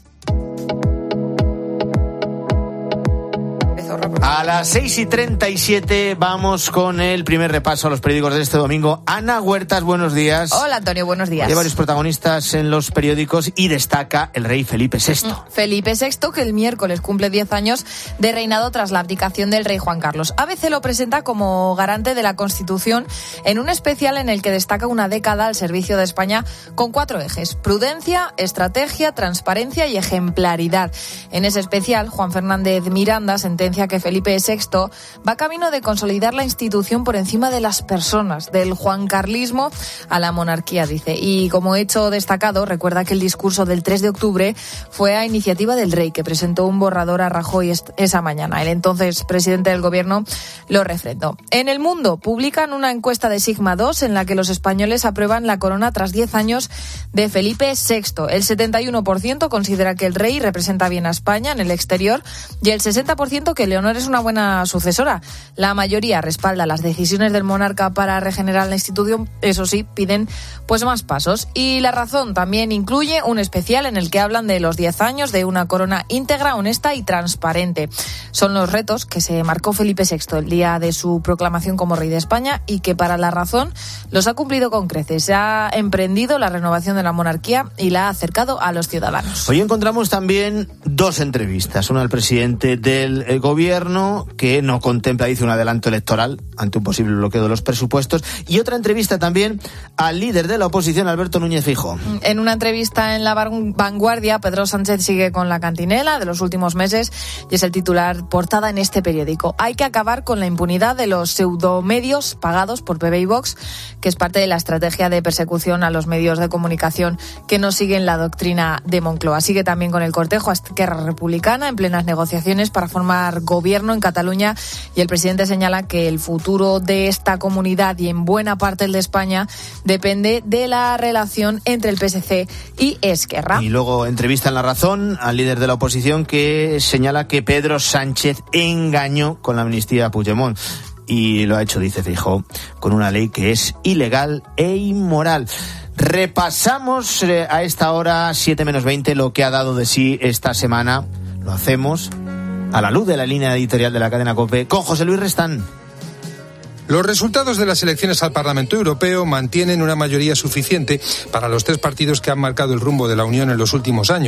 A las seis y treinta y siete vamos con el primer repaso a los periódicos de este domingo. Ana Huertas, buenos días. Hola, Antonio, buenos días. Hay varios protagonistas en los periódicos y destaca el rey Felipe sexto. Felipe sexto, que el miércoles cumple diez años de reinado tras la abdicación del rey Juan Carlos. A B C lo presenta como garante de la Constitución en un especial en el que destaca una década al servicio de España con cuatro ejes: prudencia, estrategia, transparencia y ejemplaridad. En ese especial, Juan Fernández Miranda sentencia que Felipe sexto va camino de consolidar la institución por encima de las personas, del juancarlismo a la monarquía, dice. Y como hecho destacado, recuerda que el discurso del tres de octubre fue a iniciativa del rey, que presentó un borrador a Rajoy esa mañana. El entonces presidente del gobierno lo refrendó. En El Mundo publican una encuesta de Sigma dos en la que los españoles aprueban la corona tras diez años de Felipe sexto. El setenta y uno por ciento considera que el rey representa bien a España en el exterior y el sesenta por ciento que Leonor es una buena sucesora. La mayoría respalda las decisiones del monarca para regenerar la institución, eso sí, piden pues más pasos. Y La Razón también incluye un especial en el que hablan de los diez años de una corona íntegra, honesta y transparente. Son los retos que se marcó Felipe sexto el día de su proclamación como rey de España y que para La Razón los ha cumplido con creces. Se ha emprendido la renovación de la monarquía y la ha acercado a los ciudadanos. Hoy encontramos también dos entrevistas, una al presidente del gobierno que no contempla, dice, un adelanto electoral ante un posible bloqueo de los presupuestos, y otra entrevista también al líder de la oposición, Alberto Núñez Feijóo. En una entrevista en La Vanguardia, Pedro Sánchez sigue con la cantinela de los últimos meses y es el titular portada en este periódico. Hay que acabar con la impunidad de los pseudomedios pagados por P B y Vox, que es parte de la estrategia de persecución a los medios de comunicación que no siguen la doctrina de Moncloa. Sigue también con el cortejo a Esquerra Republicana en plenas negociaciones para formar gobierno en Cataluña, y el presidente señala que el futuro de esta comunidad y en buena parte el de España depende de la relación entre el P S C y Esquerra. Y luego entrevista en La Razón al líder de la oposición que señala que Pedro Sánchez engañó con la amnistía a Puigdemont. Y lo ha hecho, dice Feijóo, con una ley que es ilegal e inmoral. Repasamos eh, a esta hora, siete menos veinte, lo que ha dado de sí esta semana. Lo hacemos a la luz de la línea editorial de la cadena COPE con José Luis Restán. Los resultados de las elecciones al Parlamento Europeo mantienen una mayoría suficiente para los tres partidos que han marcado el rumbo de la Unión en los últimos años.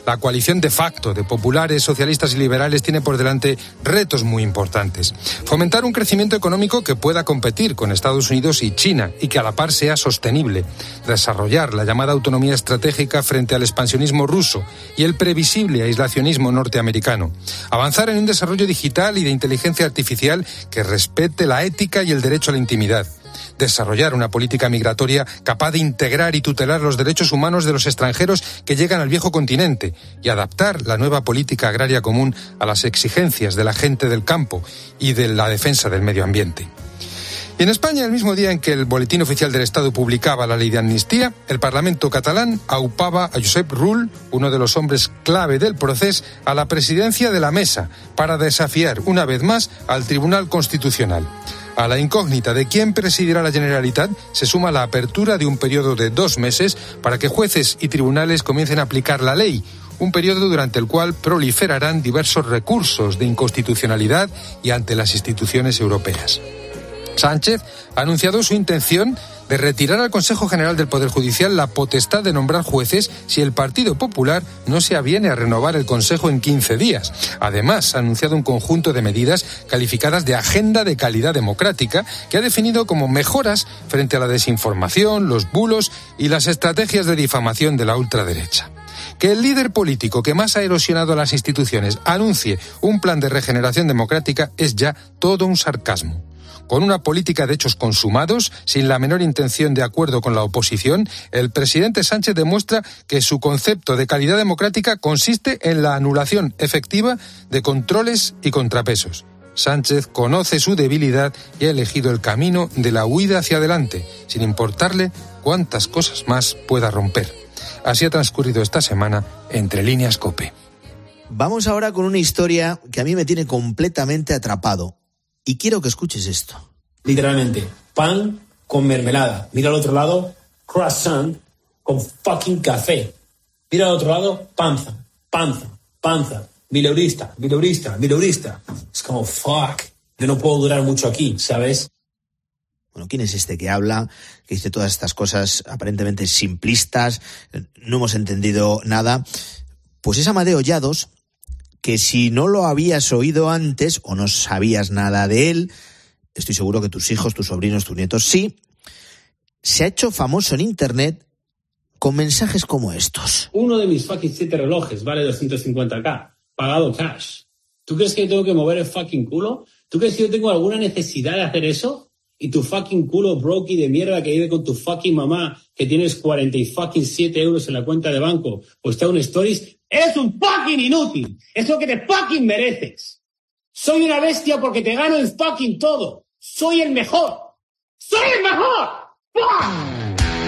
La coalición de facto de populares, socialistas y liberales tiene por delante retos muy importantes. Fomentar un crecimiento económico que pueda competir con Estados Unidos y China y que a la par sea sostenible. Desarrollar la llamada autonomía estratégica frente al expansionismo ruso y el previsible aislacionismo norteamericano. Avanzar en un desarrollo digital y de inteligencia artificial que respete la ética y el derecho a la intimidad. Desarrollar una política migratoria capaz de integrar y tutelar los derechos humanos de los extranjeros que llegan al viejo continente y adaptar la nueva política agraria común a las exigencias de la gente del campo y de la defensa del medio ambiente. Y en España, el mismo día en que el Boletín Oficial del Estado publicaba la ley de amnistía, el Parlamento catalán aupaba a Josep Rull, uno de los hombres clave del proceso, a la presidencia de la mesa para desafiar una vez más al Tribunal Constitucional. A la incógnita de quién presidirá la Generalitat se suma la apertura de un periodo de dos meses para que jueces y tribunales comiencen a aplicar la ley, un periodo durante el cual proliferarán diversos recursos de inconstitucionalidad y ante las instituciones europeas. Sánchez ha anunciado su intención de retirar al Consejo General del Poder Judicial la potestad de nombrar jueces si el Partido Popular no se aviene a renovar el Consejo en quince días. Además, ha anunciado un conjunto de medidas calificadas de agenda de calidad democrática que ha definido como mejoras frente a la desinformación, los bulos y las estrategias de difamación de la ultraderecha. Que el líder político que más ha erosionado a las instituciones anuncie un plan de regeneración democrática es ya todo un sarcasmo. Con una política de hechos consumados, sin la menor intención de acuerdo con la oposición, el presidente Sánchez demuestra que su concepto de calidad democrática consiste en la anulación efectiva de controles y contrapesos. Sánchez conoce su debilidad y ha elegido el camino de la huida hacia adelante, sin importarle cuántas cosas más pueda romper. Así ha transcurrido esta semana Entre Líneas COPE. Vamos ahora con una historia que a mí me tiene completamente atrapado. Y quiero que escuches esto. Literalmente, pan con mermelada. Mira al otro lado, croissant con fucking café. Mira al otro lado, panza, panza, panza. Mileurista, mileurista, mileurista. Es como, fuck, yo no puedo durar mucho aquí, ¿sabes? Bueno, ¿quién es este que habla, que dice todas estas cosas aparentemente simplistas? No hemos entendido nada. Pues es Amadeo Llados, que si no lo habías oído antes o no sabías nada de él, estoy seguro que tus hijos, tus sobrinos, tus nietos sí, se ha hecho famoso en internet con mensajes como estos. Uno de mis fucking siete relojes vale doscientos cincuenta mil, pagado cash. ¿Tú crees que yo tengo que mover el fucking culo? ¿Tú crees que yo tengo alguna necesidad de hacer eso? Y tu fucking culo brokey de mierda que vive con tu fucking mamá, que tienes cuarenta y siete euros en la cuenta de banco, o está un stories, eres un fucking inútil. Es lo que te fucking mereces. Soy una bestia porque te gano en fucking todo. Soy el mejor. ¡Soy el mejor! ¡Fuck!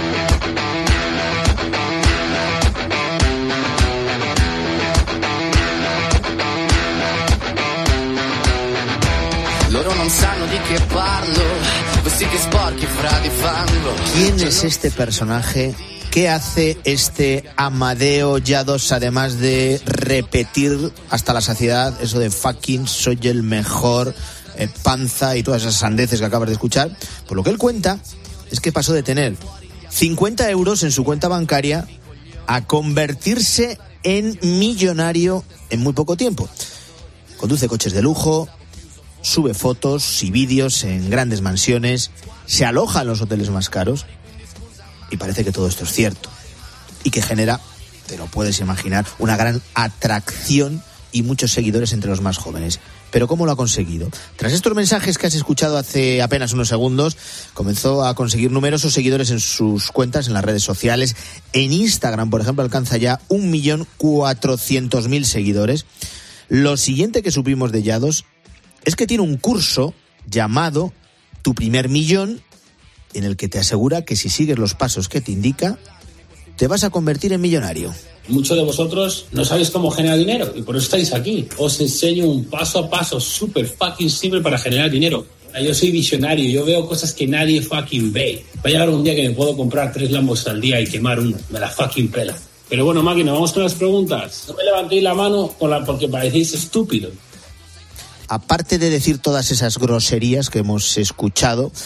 ¿Quién es este personaje? ¿Qué hace este Amadeo Llados, además de repetir hasta la saciedad eso de fucking soy el mejor, eh, panza y todas esas sandeces que acabas de escuchar? Pues lo que él cuenta es que pasó de tener cincuenta euros en su cuenta bancaria a convertirse en millonario en muy poco tiempo. Conduce coches de lujo, sube fotos y vídeos en grandes mansiones, se aloja en los hoteles más caros y parece que todo esto es cierto y que genera, te lo puedes imaginar, una gran atracción y muchos seguidores entre los más jóvenes. Pero ¿cómo lo ha conseguido? Tras estos mensajes que has escuchado hace apenas unos segundos, comenzó a conseguir numerosos seguidores en sus cuentas, en las redes sociales. En Instagram, por ejemplo, alcanza ya un millón cuatrocientos mil seguidores. Lo siguiente que supimos de Llados es que tiene un curso llamado Tu Primer Millón, en el que te asegura que si sigues los pasos que te indica, te vas a convertir en millonario. Muchos de vosotros no sabéis cómo generar dinero y por eso estáis aquí. Os enseño un paso a paso súper fucking simple para generar dinero. Yo soy visionario, yo veo cosas que nadie fucking ve. Va a llegar un día que me puedo comprar tres Lambos al día y quemar uno. Me la fucking pela. Pero bueno, máquina, vamos con las preguntas. No me levantéis la mano con la porque parecéis estúpidos. Aparte de decir todas esas groserías que hemos escuchado,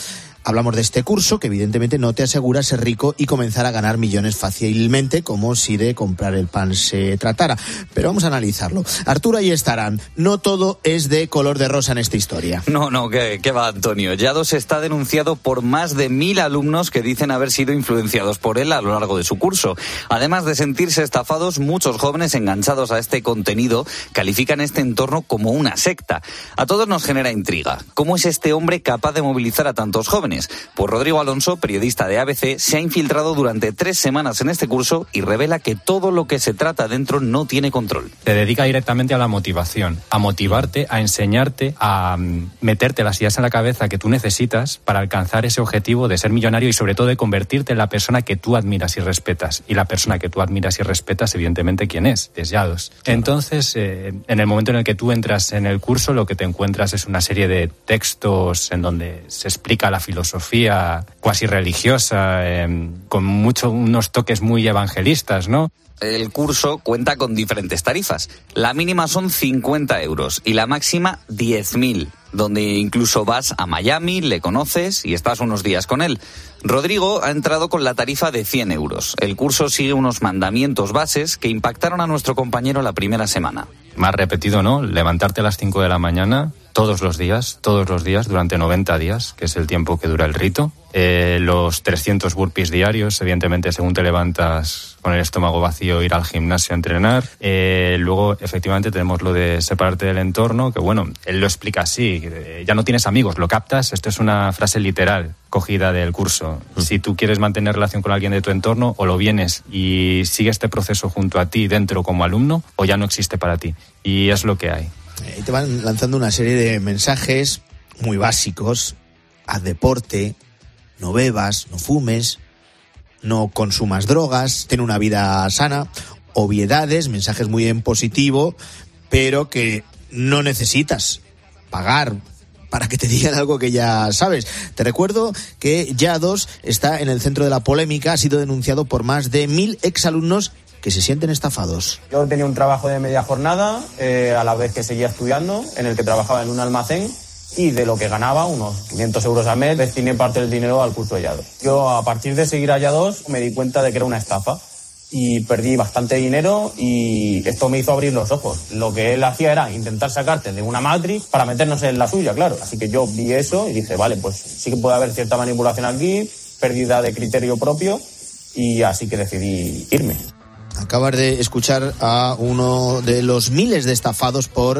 Hablamos de este curso que evidentemente no te asegura ser rico y comenzar a ganar millones fácilmente, como si de comprar el pan se tratara. Pero vamos a analizarlo. Arturo, ahí estarán. No todo es de color de rosa en esta historia. No, no, ¿qué, qué va, Antonio? Yados está denunciado por más de mil alumnos que dicen haber sido influenciados por él a lo largo de su curso. Además de sentirse estafados, muchos jóvenes enganchados a este contenido califican este entorno como una secta. A todos nos genera intriga. ¿Cómo es este hombre capaz de movilizar a tantos jóvenes? Pues Rodrigo Alonso, periodista de A B C, se ha infiltrado durante tres semanas en este curso y revela que todo lo que se trata dentro no tiene control. Te dedica directamente a la motivación, a motivarte, a enseñarte, a meterte las ideas en la cabeza que tú necesitas para alcanzar ese objetivo de ser millonario y sobre todo de convertirte en la persona que tú admiras y respetas. Y la persona que tú admiras y respetas, evidentemente, ¿quién es? Es Yados. Entonces, eh, en el momento en el que tú entras en el curso, lo que te encuentras es una serie de textos en donde se explica la filosofía filosofía cuasi religiosa, eh, con mucho, unos toques muy evangelistas, ¿no? El curso cuenta con diferentes tarifas. La mínima son cincuenta euros y la máxima diez mil, donde incluso vas a Miami, le conoces y estás unos días con él. Rodrigo ha entrado con la tarifa de cien euros. El curso sigue unos mandamientos bases que impactaron a nuestro compañero la primera semana. Más repetido, ¿no? Levantarte a las cinco de la mañana todos los días, todos los días, durante noventa días, que es el tiempo que dura el rito. Eh, los trescientos burpees diarios, evidentemente, según te levantas con el estómago vacío, ir al gimnasio a entrenar. Eh, luego, efectivamente, tenemos lo de separarte del entorno, que bueno, él lo explica así, eh, ya no tienes amigos, lo captas, esto es una frase literal, cogida del curso. Mm. Si tú quieres mantener relación con alguien de tu entorno, o lo vienes y sigue este proceso junto a ti dentro como alumno, o ya no existe para ti. Y es lo que hay. Eh, te van lanzando una serie de mensajes muy básicos. Haz deporte, no bebas, no fumes, no consumas drogas, ten una vida sana, obviedades, mensajes muy en positivo, pero que no necesitas pagar para que te digan algo que ya sabes. Te recuerdo que Yados está en el centro de la polémica, ha sido denunciado por más de mil exalumnos que se sienten estafados. Yo tenía un trabajo de media jornada, eh, a la vez que seguía estudiando, en el que trabajaba en un almacén, y de lo que ganaba, unos quinientos euros al mes, destiné parte del dinero al curso de Yados. Yo, a partir de seguir a Yados, me di cuenta de que era una estafa y perdí bastante dinero, y esto me hizo abrir los ojos. Lo que él hacía era intentar sacarte de una matrix para meternos en la suya, claro. Así que yo vi eso y dije, vale, pues sí que puede haber cierta manipulación aquí, pérdida de criterio propio, y así que decidí irme. Acabas de escuchar a uno de los miles de estafados por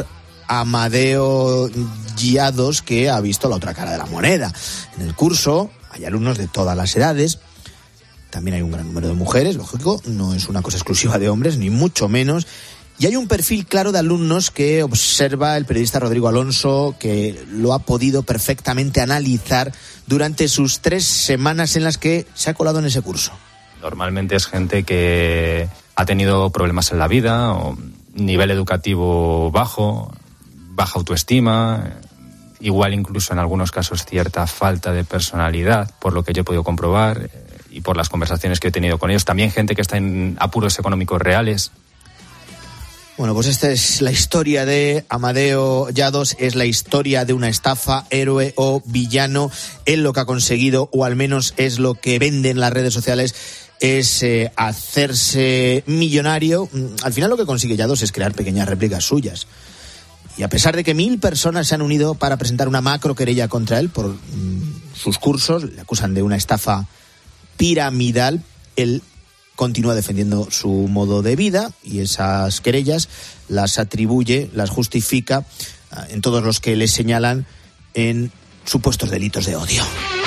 Amadeo Yados, que ha visto la otra cara de la moneda. En el curso hay alumnos de todas las edades, también hay un gran número de mujeres, lógico, no es una cosa exclusiva de hombres, ni mucho menos, y hay un perfil claro de alumnos que observa el periodista Rodrigo Alonso, que lo ha podido perfectamente analizar durante sus tres semanas en las que se ha colado en ese curso. Normalmente es gente que ha tenido problemas en la vida, o nivel educativo bajo, baja autoestima, igual incluso en algunos casos cierta falta de personalidad, por lo que yo he podido comprobar y por las conversaciones que he tenido con ellos. También gente que está en apuros económicos reales. Bueno, pues esta es la historia de Amadeo Yados, es la historia de una estafa, héroe o villano. Él lo que ha conseguido, o al menos es lo que vende en las redes sociales, es eh, hacerse millonario. Al final lo que consigue Yados es crear pequeñas réplicas suyas. Y a pesar de que mil personas se han unido para presentar una macro querella contra él por mm, sus cursos, le acusan de una estafa piramidal, él continúa defendiendo su modo de vida y esas querellas las atribuye, las justifica uh, en todos los que le señalan en supuestos delitos de odio.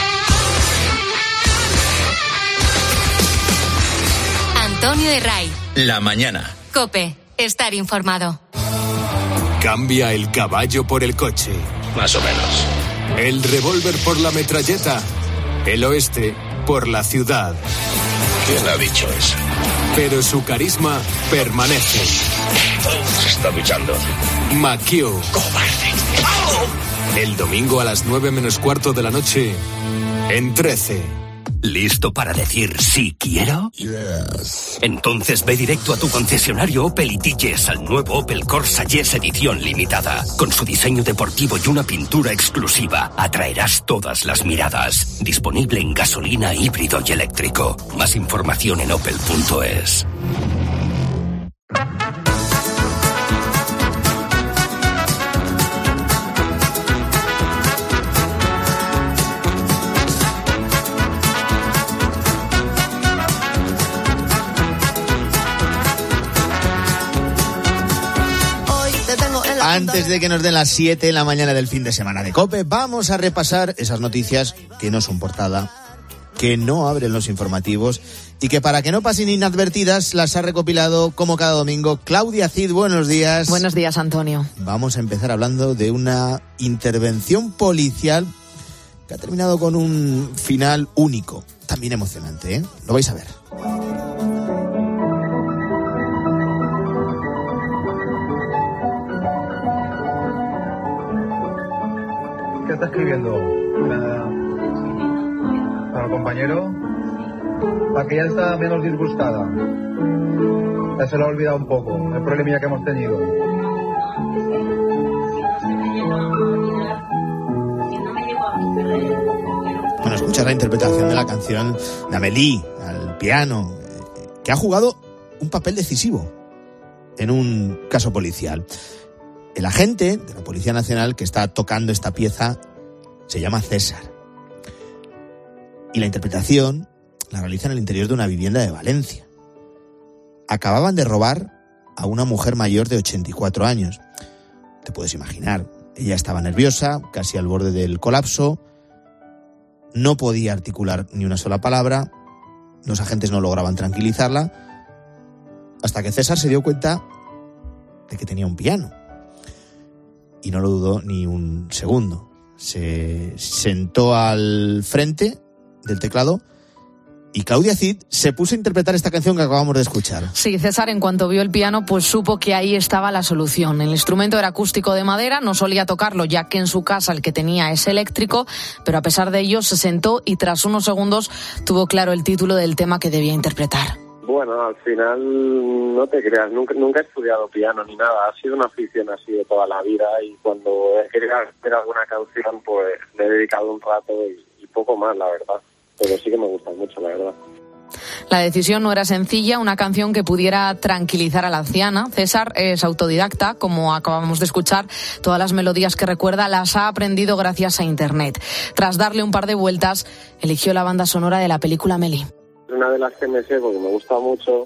Antonio de Ray. La mañana. COPE. Estar informado. Cambia el caballo por el coche. Más o menos. El revólver por la metralleta. El oeste por la ciudad. ¿Quién ha dicho eso? Pero su carisma permanece. Se está duchando. McHugh. ¡Cobarde! ¡Oh! El domingo a las nueve menos cuarto de la noche, en trece. ¿Listo para decir sí quiero? Yes. Entonces ve directo a tu concesionario Opel y di yes al nuevo Opel Corsa Yes edición limitada. Con su diseño deportivo y una pintura exclusiva, atraerás todas las miradas. Disponible en gasolina, híbrido y eléctrico. Más información en opel punto es. Antes de que nos den las siete de la mañana del fin de semana de COPE, vamos a repasar esas noticias que no son portada, que no abren los informativos y que para que no pasen inadvertidas las ha recopilado como cada domingo Claudia Cid. Buenos días. Buenos días, Antonio. Vamos a empezar hablando de una intervención policial que ha terminado con un final único, también emocionante, ¿eh? Lo vais a ver. ¿Qué está escribiendo? ¿Para el compañero? ¿Para que ya está menos disgustada? Ya se lo ha olvidado un poco, el problemilla que hemos tenido. Bueno, escuchar la interpretación de la canción de Amélie al piano, que ha jugado un papel decisivo en un caso policial. El agente de la Policía Nacional que está tocando esta pieza se llama César. Y la interpretación la realiza en el interior de una vivienda de Valencia. Acababan de robar a una mujer mayor de ochenta y cuatro años. Te puedes imaginar, ella estaba nerviosa, casi al borde del colapso, no podía articular ni una sola palabra, los agentes no lograban tranquilizarla, hasta que César se dio cuenta de que tenía un piano. Y no lo dudó ni un segundo. Se sentó al frente del teclado y Claudia Cid se puso a interpretar esta canción que acabamos de escuchar. Sí, César, en cuanto vio el piano, pues supo que ahí estaba la solución. El instrumento era acústico de madera, no solía tocarlo, ya que en su casa el que tenía es eléctrico, pero a pesar de ello se sentó y tras unos segundos tuvo claro el título del tema que debía interpretar. Bueno, al final no te creas, nunca, nunca he estudiado piano ni nada, ha sido una afición así de toda la vida y cuando he querido hacer alguna canción pues le he dedicado un rato y, y poco más, la verdad, pero sí que me gusta mucho, la verdad. La decisión no era sencilla, una canción que pudiera tranquilizar a la anciana. César es autodidacta, como acabamos de escuchar, todas las melodías que recuerda las ha aprendido gracias a Internet. Tras darle un par de vueltas, eligió la banda sonora de la película Amélie. Una de las que me sé porque me gusta mucho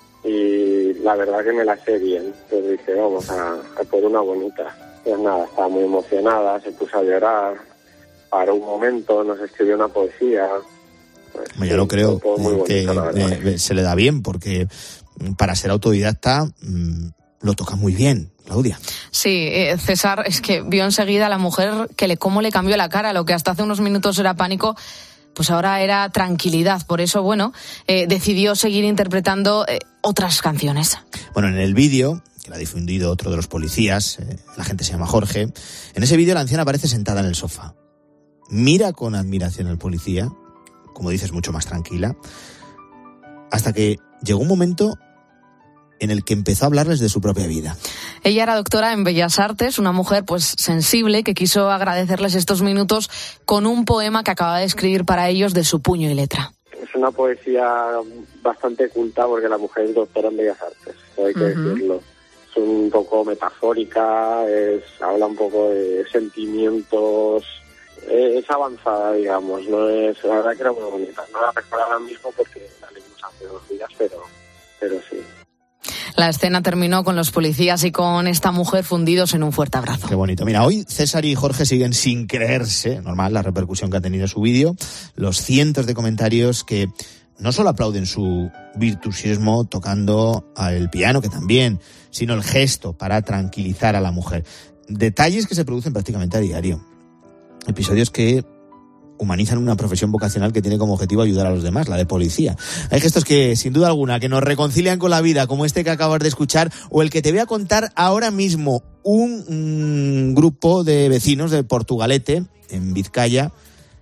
y la verdad que me la sé bien. Entonces dije, vamos a, a por una bonita. Pues nada, estaba muy emocionada, se puso a llorar, paró un momento, nos escribió una poesía. Pues, Yo sí, lo creo bonito, que eh, se le da bien porque para ser autodidacta mmm, lo toca muy bien. Claudia. Sí, eh, César es que vio enseguida a la mujer que le cómo le cambió la cara, lo que hasta hace unos minutos era pánico. Pues ahora era tranquilidad. Por eso, bueno, eh, decidió seguir interpretando eh, otras canciones. Bueno, en el vídeo, que lo ha difundido otro de los policías, eh, la gente se llama Jorge, en ese vídeo la anciana aparece sentada en el sofá. Mira con admiración al policía, como dices, mucho más tranquila, hasta que llegó un momento en el que empezó a hablarles de su propia vida. Ella era doctora en Bellas Artes, una mujer pues sensible que quiso agradecerles estos minutos con un poema que acaba de escribir para ellos de su puño y letra. Es una poesía bastante culta porque la mujer es doctora en Bellas Artes, hay que uh-huh. decirlo. Es un poco metafórica, es, habla un poco de sentimientos, es avanzada, digamos, no es, la verdad que era muy bonita. No la recuerdo ahora mismo porque la leímos hace dos días, pero, pero sí. La escena terminó con los policías y con esta mujer fundidos en un fuerte abrazo. Qué bonito. Mira, hoy César y Jorge siguen sin creerse, normal, la repercusión que ha tenido su vídeo, los cientos de comentarios que no solo aplauden su virtuosismo tocando el piano, que también, sino el gesto para tranquilizar a la mujer. Detalles que se producen prácticamente a diario. Episodios que humanizan una profesión vocacional que tiene como objetivo ayudar a los demás, la de policía. Hay gestos que, sin duda alguna, que nos reconcilian con la vida, como este que acabas de escuchar, o el que te voy a contar ahora mismo. Un, un grupo de vecinos de Portugalete, en Vizcaya,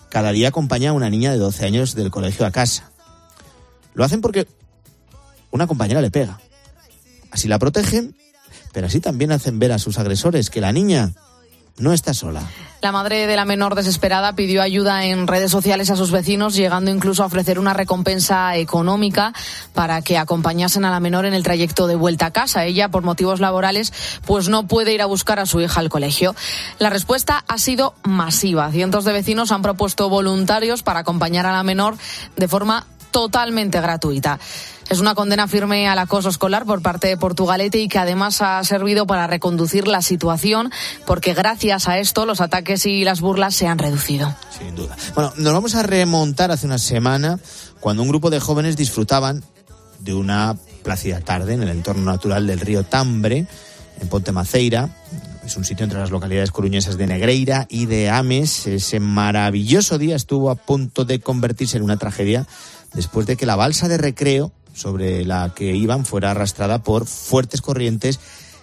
cada día acompaña a una niña de doce años del colegio a casa. Lo hacen porque una compañera le pega. Así la protegen, pero así también hacen ver a sus agresores que la niña no está sola. La madre de la menor desesperada pidió ayuda en redes sociales a sus vecinos, llegando incluso a ofrecer una recompensa económica para que acompañasen a la menor en el trayecto de vuelta a casa. Ella, por motivos laborales, pues no puede ir a buscar a su hija al colegio. La respuesta ha sido masiva. Cientos de vecinos han propuesto voluntarios para acompañar a la menor de forma totalmente gratuita. Es una condena firme al acoso escolar por parte de Portugalete y que además ha servido para reconducir la situación, porque gracias a esto los ataques y las burlas se han reducido. Sin duda. Bueno, nos vamos a remontar hace una semana cuando un grupo de jóvenes disfrutaban de una plácida tarde en el entorno natural del río Tambre, en Ponte Maceira. Es un sitio entre las localidades coruñesas de Negreira y de Ames. Ese maravilloso día estuvo a punto de convertirse en una tragedia después de que la balsa de recreo sobre la que iban fuera arrastrada por fuertes corrientes,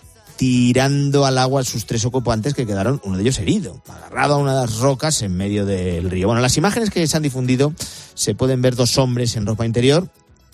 tirando al agua a sus tres ocupantes, que quedaron, uno de ellos herido, agarrado a una de las rocas en medio del río. Bueno, las imágenes que se han difundido se pueden ver dos hombres en ropa interior,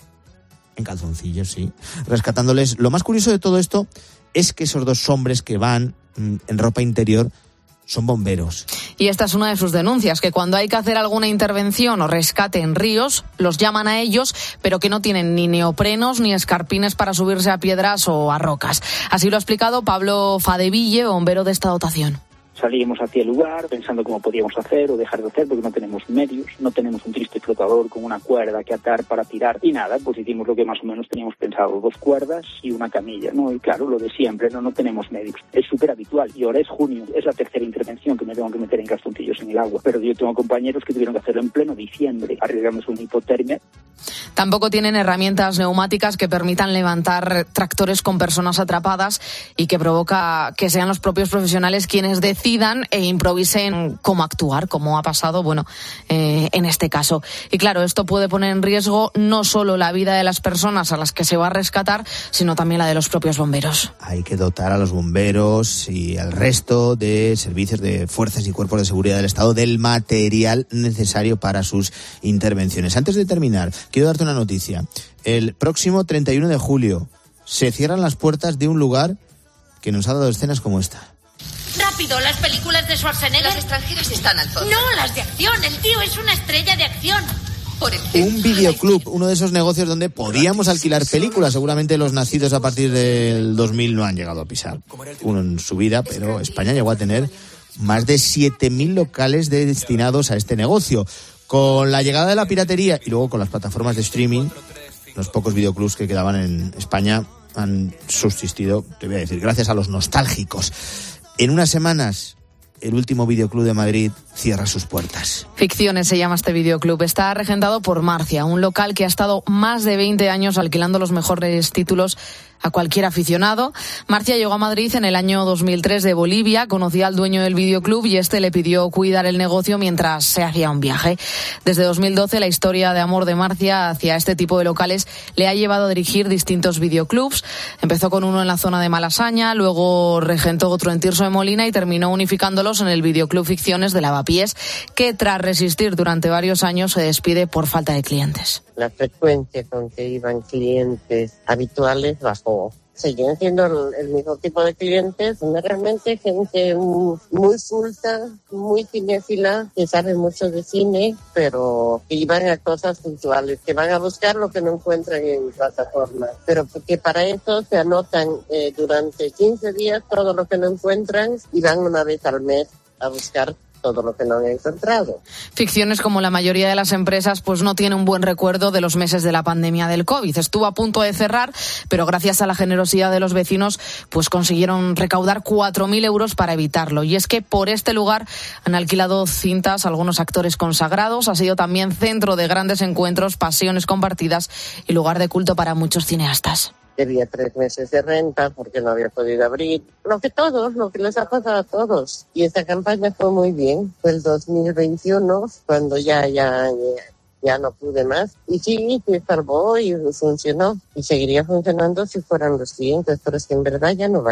en calzoncillos, sí, rescatándoles. Lo más curioso de todo esto es que esos dos hombres que van en ropa interior son bomberos. Y esta es una de sus denuncias, que cuando hay que hacer alguna intervención o rescate en ríos, los llaman a ellos, pero que no tienen ni neoprenos ni escarpines para subirse a piedras o a rocas. Así lo ha explicado Pablo Fadeville, bombero de esta dotación. Salíamos hacia el lugar pensando cómo podíamos hacer o dejar de hacer, porque no tenemos medios, no tenemos un triste flotador con una cuerda que atar para tirar y nada, pues hicimos lo que más o menos teníamos pensado, dos cuerdas y una camilla, ¿no? Y claro, lo de siempre, no no tenemos medios. Es súper habitual y ahora es junio, es la tercera intervención que me tengo que meter en calzoncillos en el agua, pero yo tengo compañeros que tuvieron que hacerlo en pleno diciembre, arriesgándose una hipotermia. Tampoco tienen herramientas neumáticas que permitan levantar tractores con personas atrapadas y que provoca que sean los propios profesionales quienes decidan e improvisen cómo actuar, como ha pasado, bueno, eh, en este caso. Y claro, esto puede poner en riesgo no solo la vida de las personas a las que se va a rescatar, sino también la de los propios bomberos. Hay que dotar a los bomberos y al resto de servicios de fuerzas y cuerpos de seguridad del Estado del material necesario para sus intervenciones. Antes de terminar, quiero darte una noticia. El próximo treinta y uno de julio se cierran las puertas de un lugar que nos ha dado escenas como esta. Rápido, las películas de Schwarzenegger. Las extranjeras están al fondo. No, las de acción. El tío es una estrella de acción. Por el Un videoclub, uno de esos negocios donde podíamos alquilar películas. Seguramente los nacidos a partir del dos mil no han llegado a pisar uno en su vida, pero España llegó a tener más de siete mil locales destinados a este negocio. Con la llegada de la piratería y luego con las plataformas de streaming, los pocos videoclubs que quedaban en España han subsistido, te voy a decir, gracias a los nostálgicos. En unas semanas, el último videoclub de Madrid cierra sus puertas. Ficciones se llama este videoclub. Está regentado por Marcia, un local que ha estado más de veinte años alquilando los mejores títulos a cualquier aficionado. Marcia llegó a Madrid en el año dos mil tres de Bolivia, conocía al dueño del videoclub y este le pidió cuidar el negocio mientras se hacía un viaje. Desde dos mil doce la historia de amor de Marcia hacia este tipo de locales le ha llevado a dirigir distintos videoclubs. Empezó con uno en la zona de Malasaña, luego regentó otro en Tirso de Molina y terminó unificándolos en el videoclub Ficciones de Lavapiés, que tras resistir durante varios años se despide por falta de clientes. La frecuencia con que iban clientes habituales bajó. Seguían siendo el, el mismo tipo de clientes, realmente gente muy, muy culta, muy cinéfila, que sabe mucho de cine, pero que iban a cosas puntuales, que van a buscar lo que no encuentran en plataformas. Pero que para eso se anotan eh, durante quince días todo lo que no encuentran y van una vez al mes a buscar todo lo que no han encontrado. Ficciones, como la mayoría de las empresas, pues no tiene un buen recuerdo de los meses de la pandemia del COVID. Estuvo a punto de cerrar, pero gracias a la generosidad de los vecinos, pues consiguieron recaudar cuatro mil euros para evitarlo. Y es que por este lugar han alquilado cintas algunos actores consagrados, ha sido también centro de grandes encuentros, pasiones compartidas y lugar de culto para muchos cineastas. Quería tres meses de renta porque no había podido abrir. Lo que todos, lo que les ha pasado a todos. Y esta campaña fue muy bien. Fue el dos mil veintiuno, cuando ya, ya, ya, ya no pude más. Y sí, se salvó y funcionó. Y seguiría funcionando si fueran los clientes, pero es que en verdad ya no van.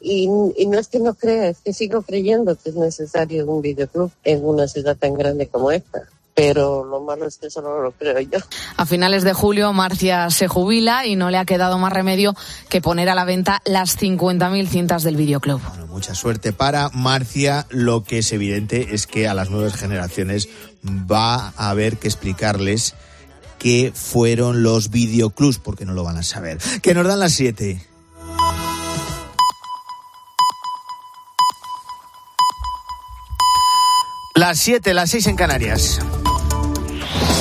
Y, y no es que no crea, es que sigo creyendo que es necesario un videoclub en una ciudad tan grande como esta. Pero lo malo es que eso no lo creo yo. A finales de julio, Marcia se jubila y no le ha quedado más remedio que poner a la venta las cincuenta mil cintas del videoclub. Bueno, mucha suerte para Marcia. Lo que es evidente es que a las nuevas generaciones va a haber que explicarles qué fueron los videoclubs, porque no lo van a saber. Que nos dan las siete. Las siete, las seis en Canarias.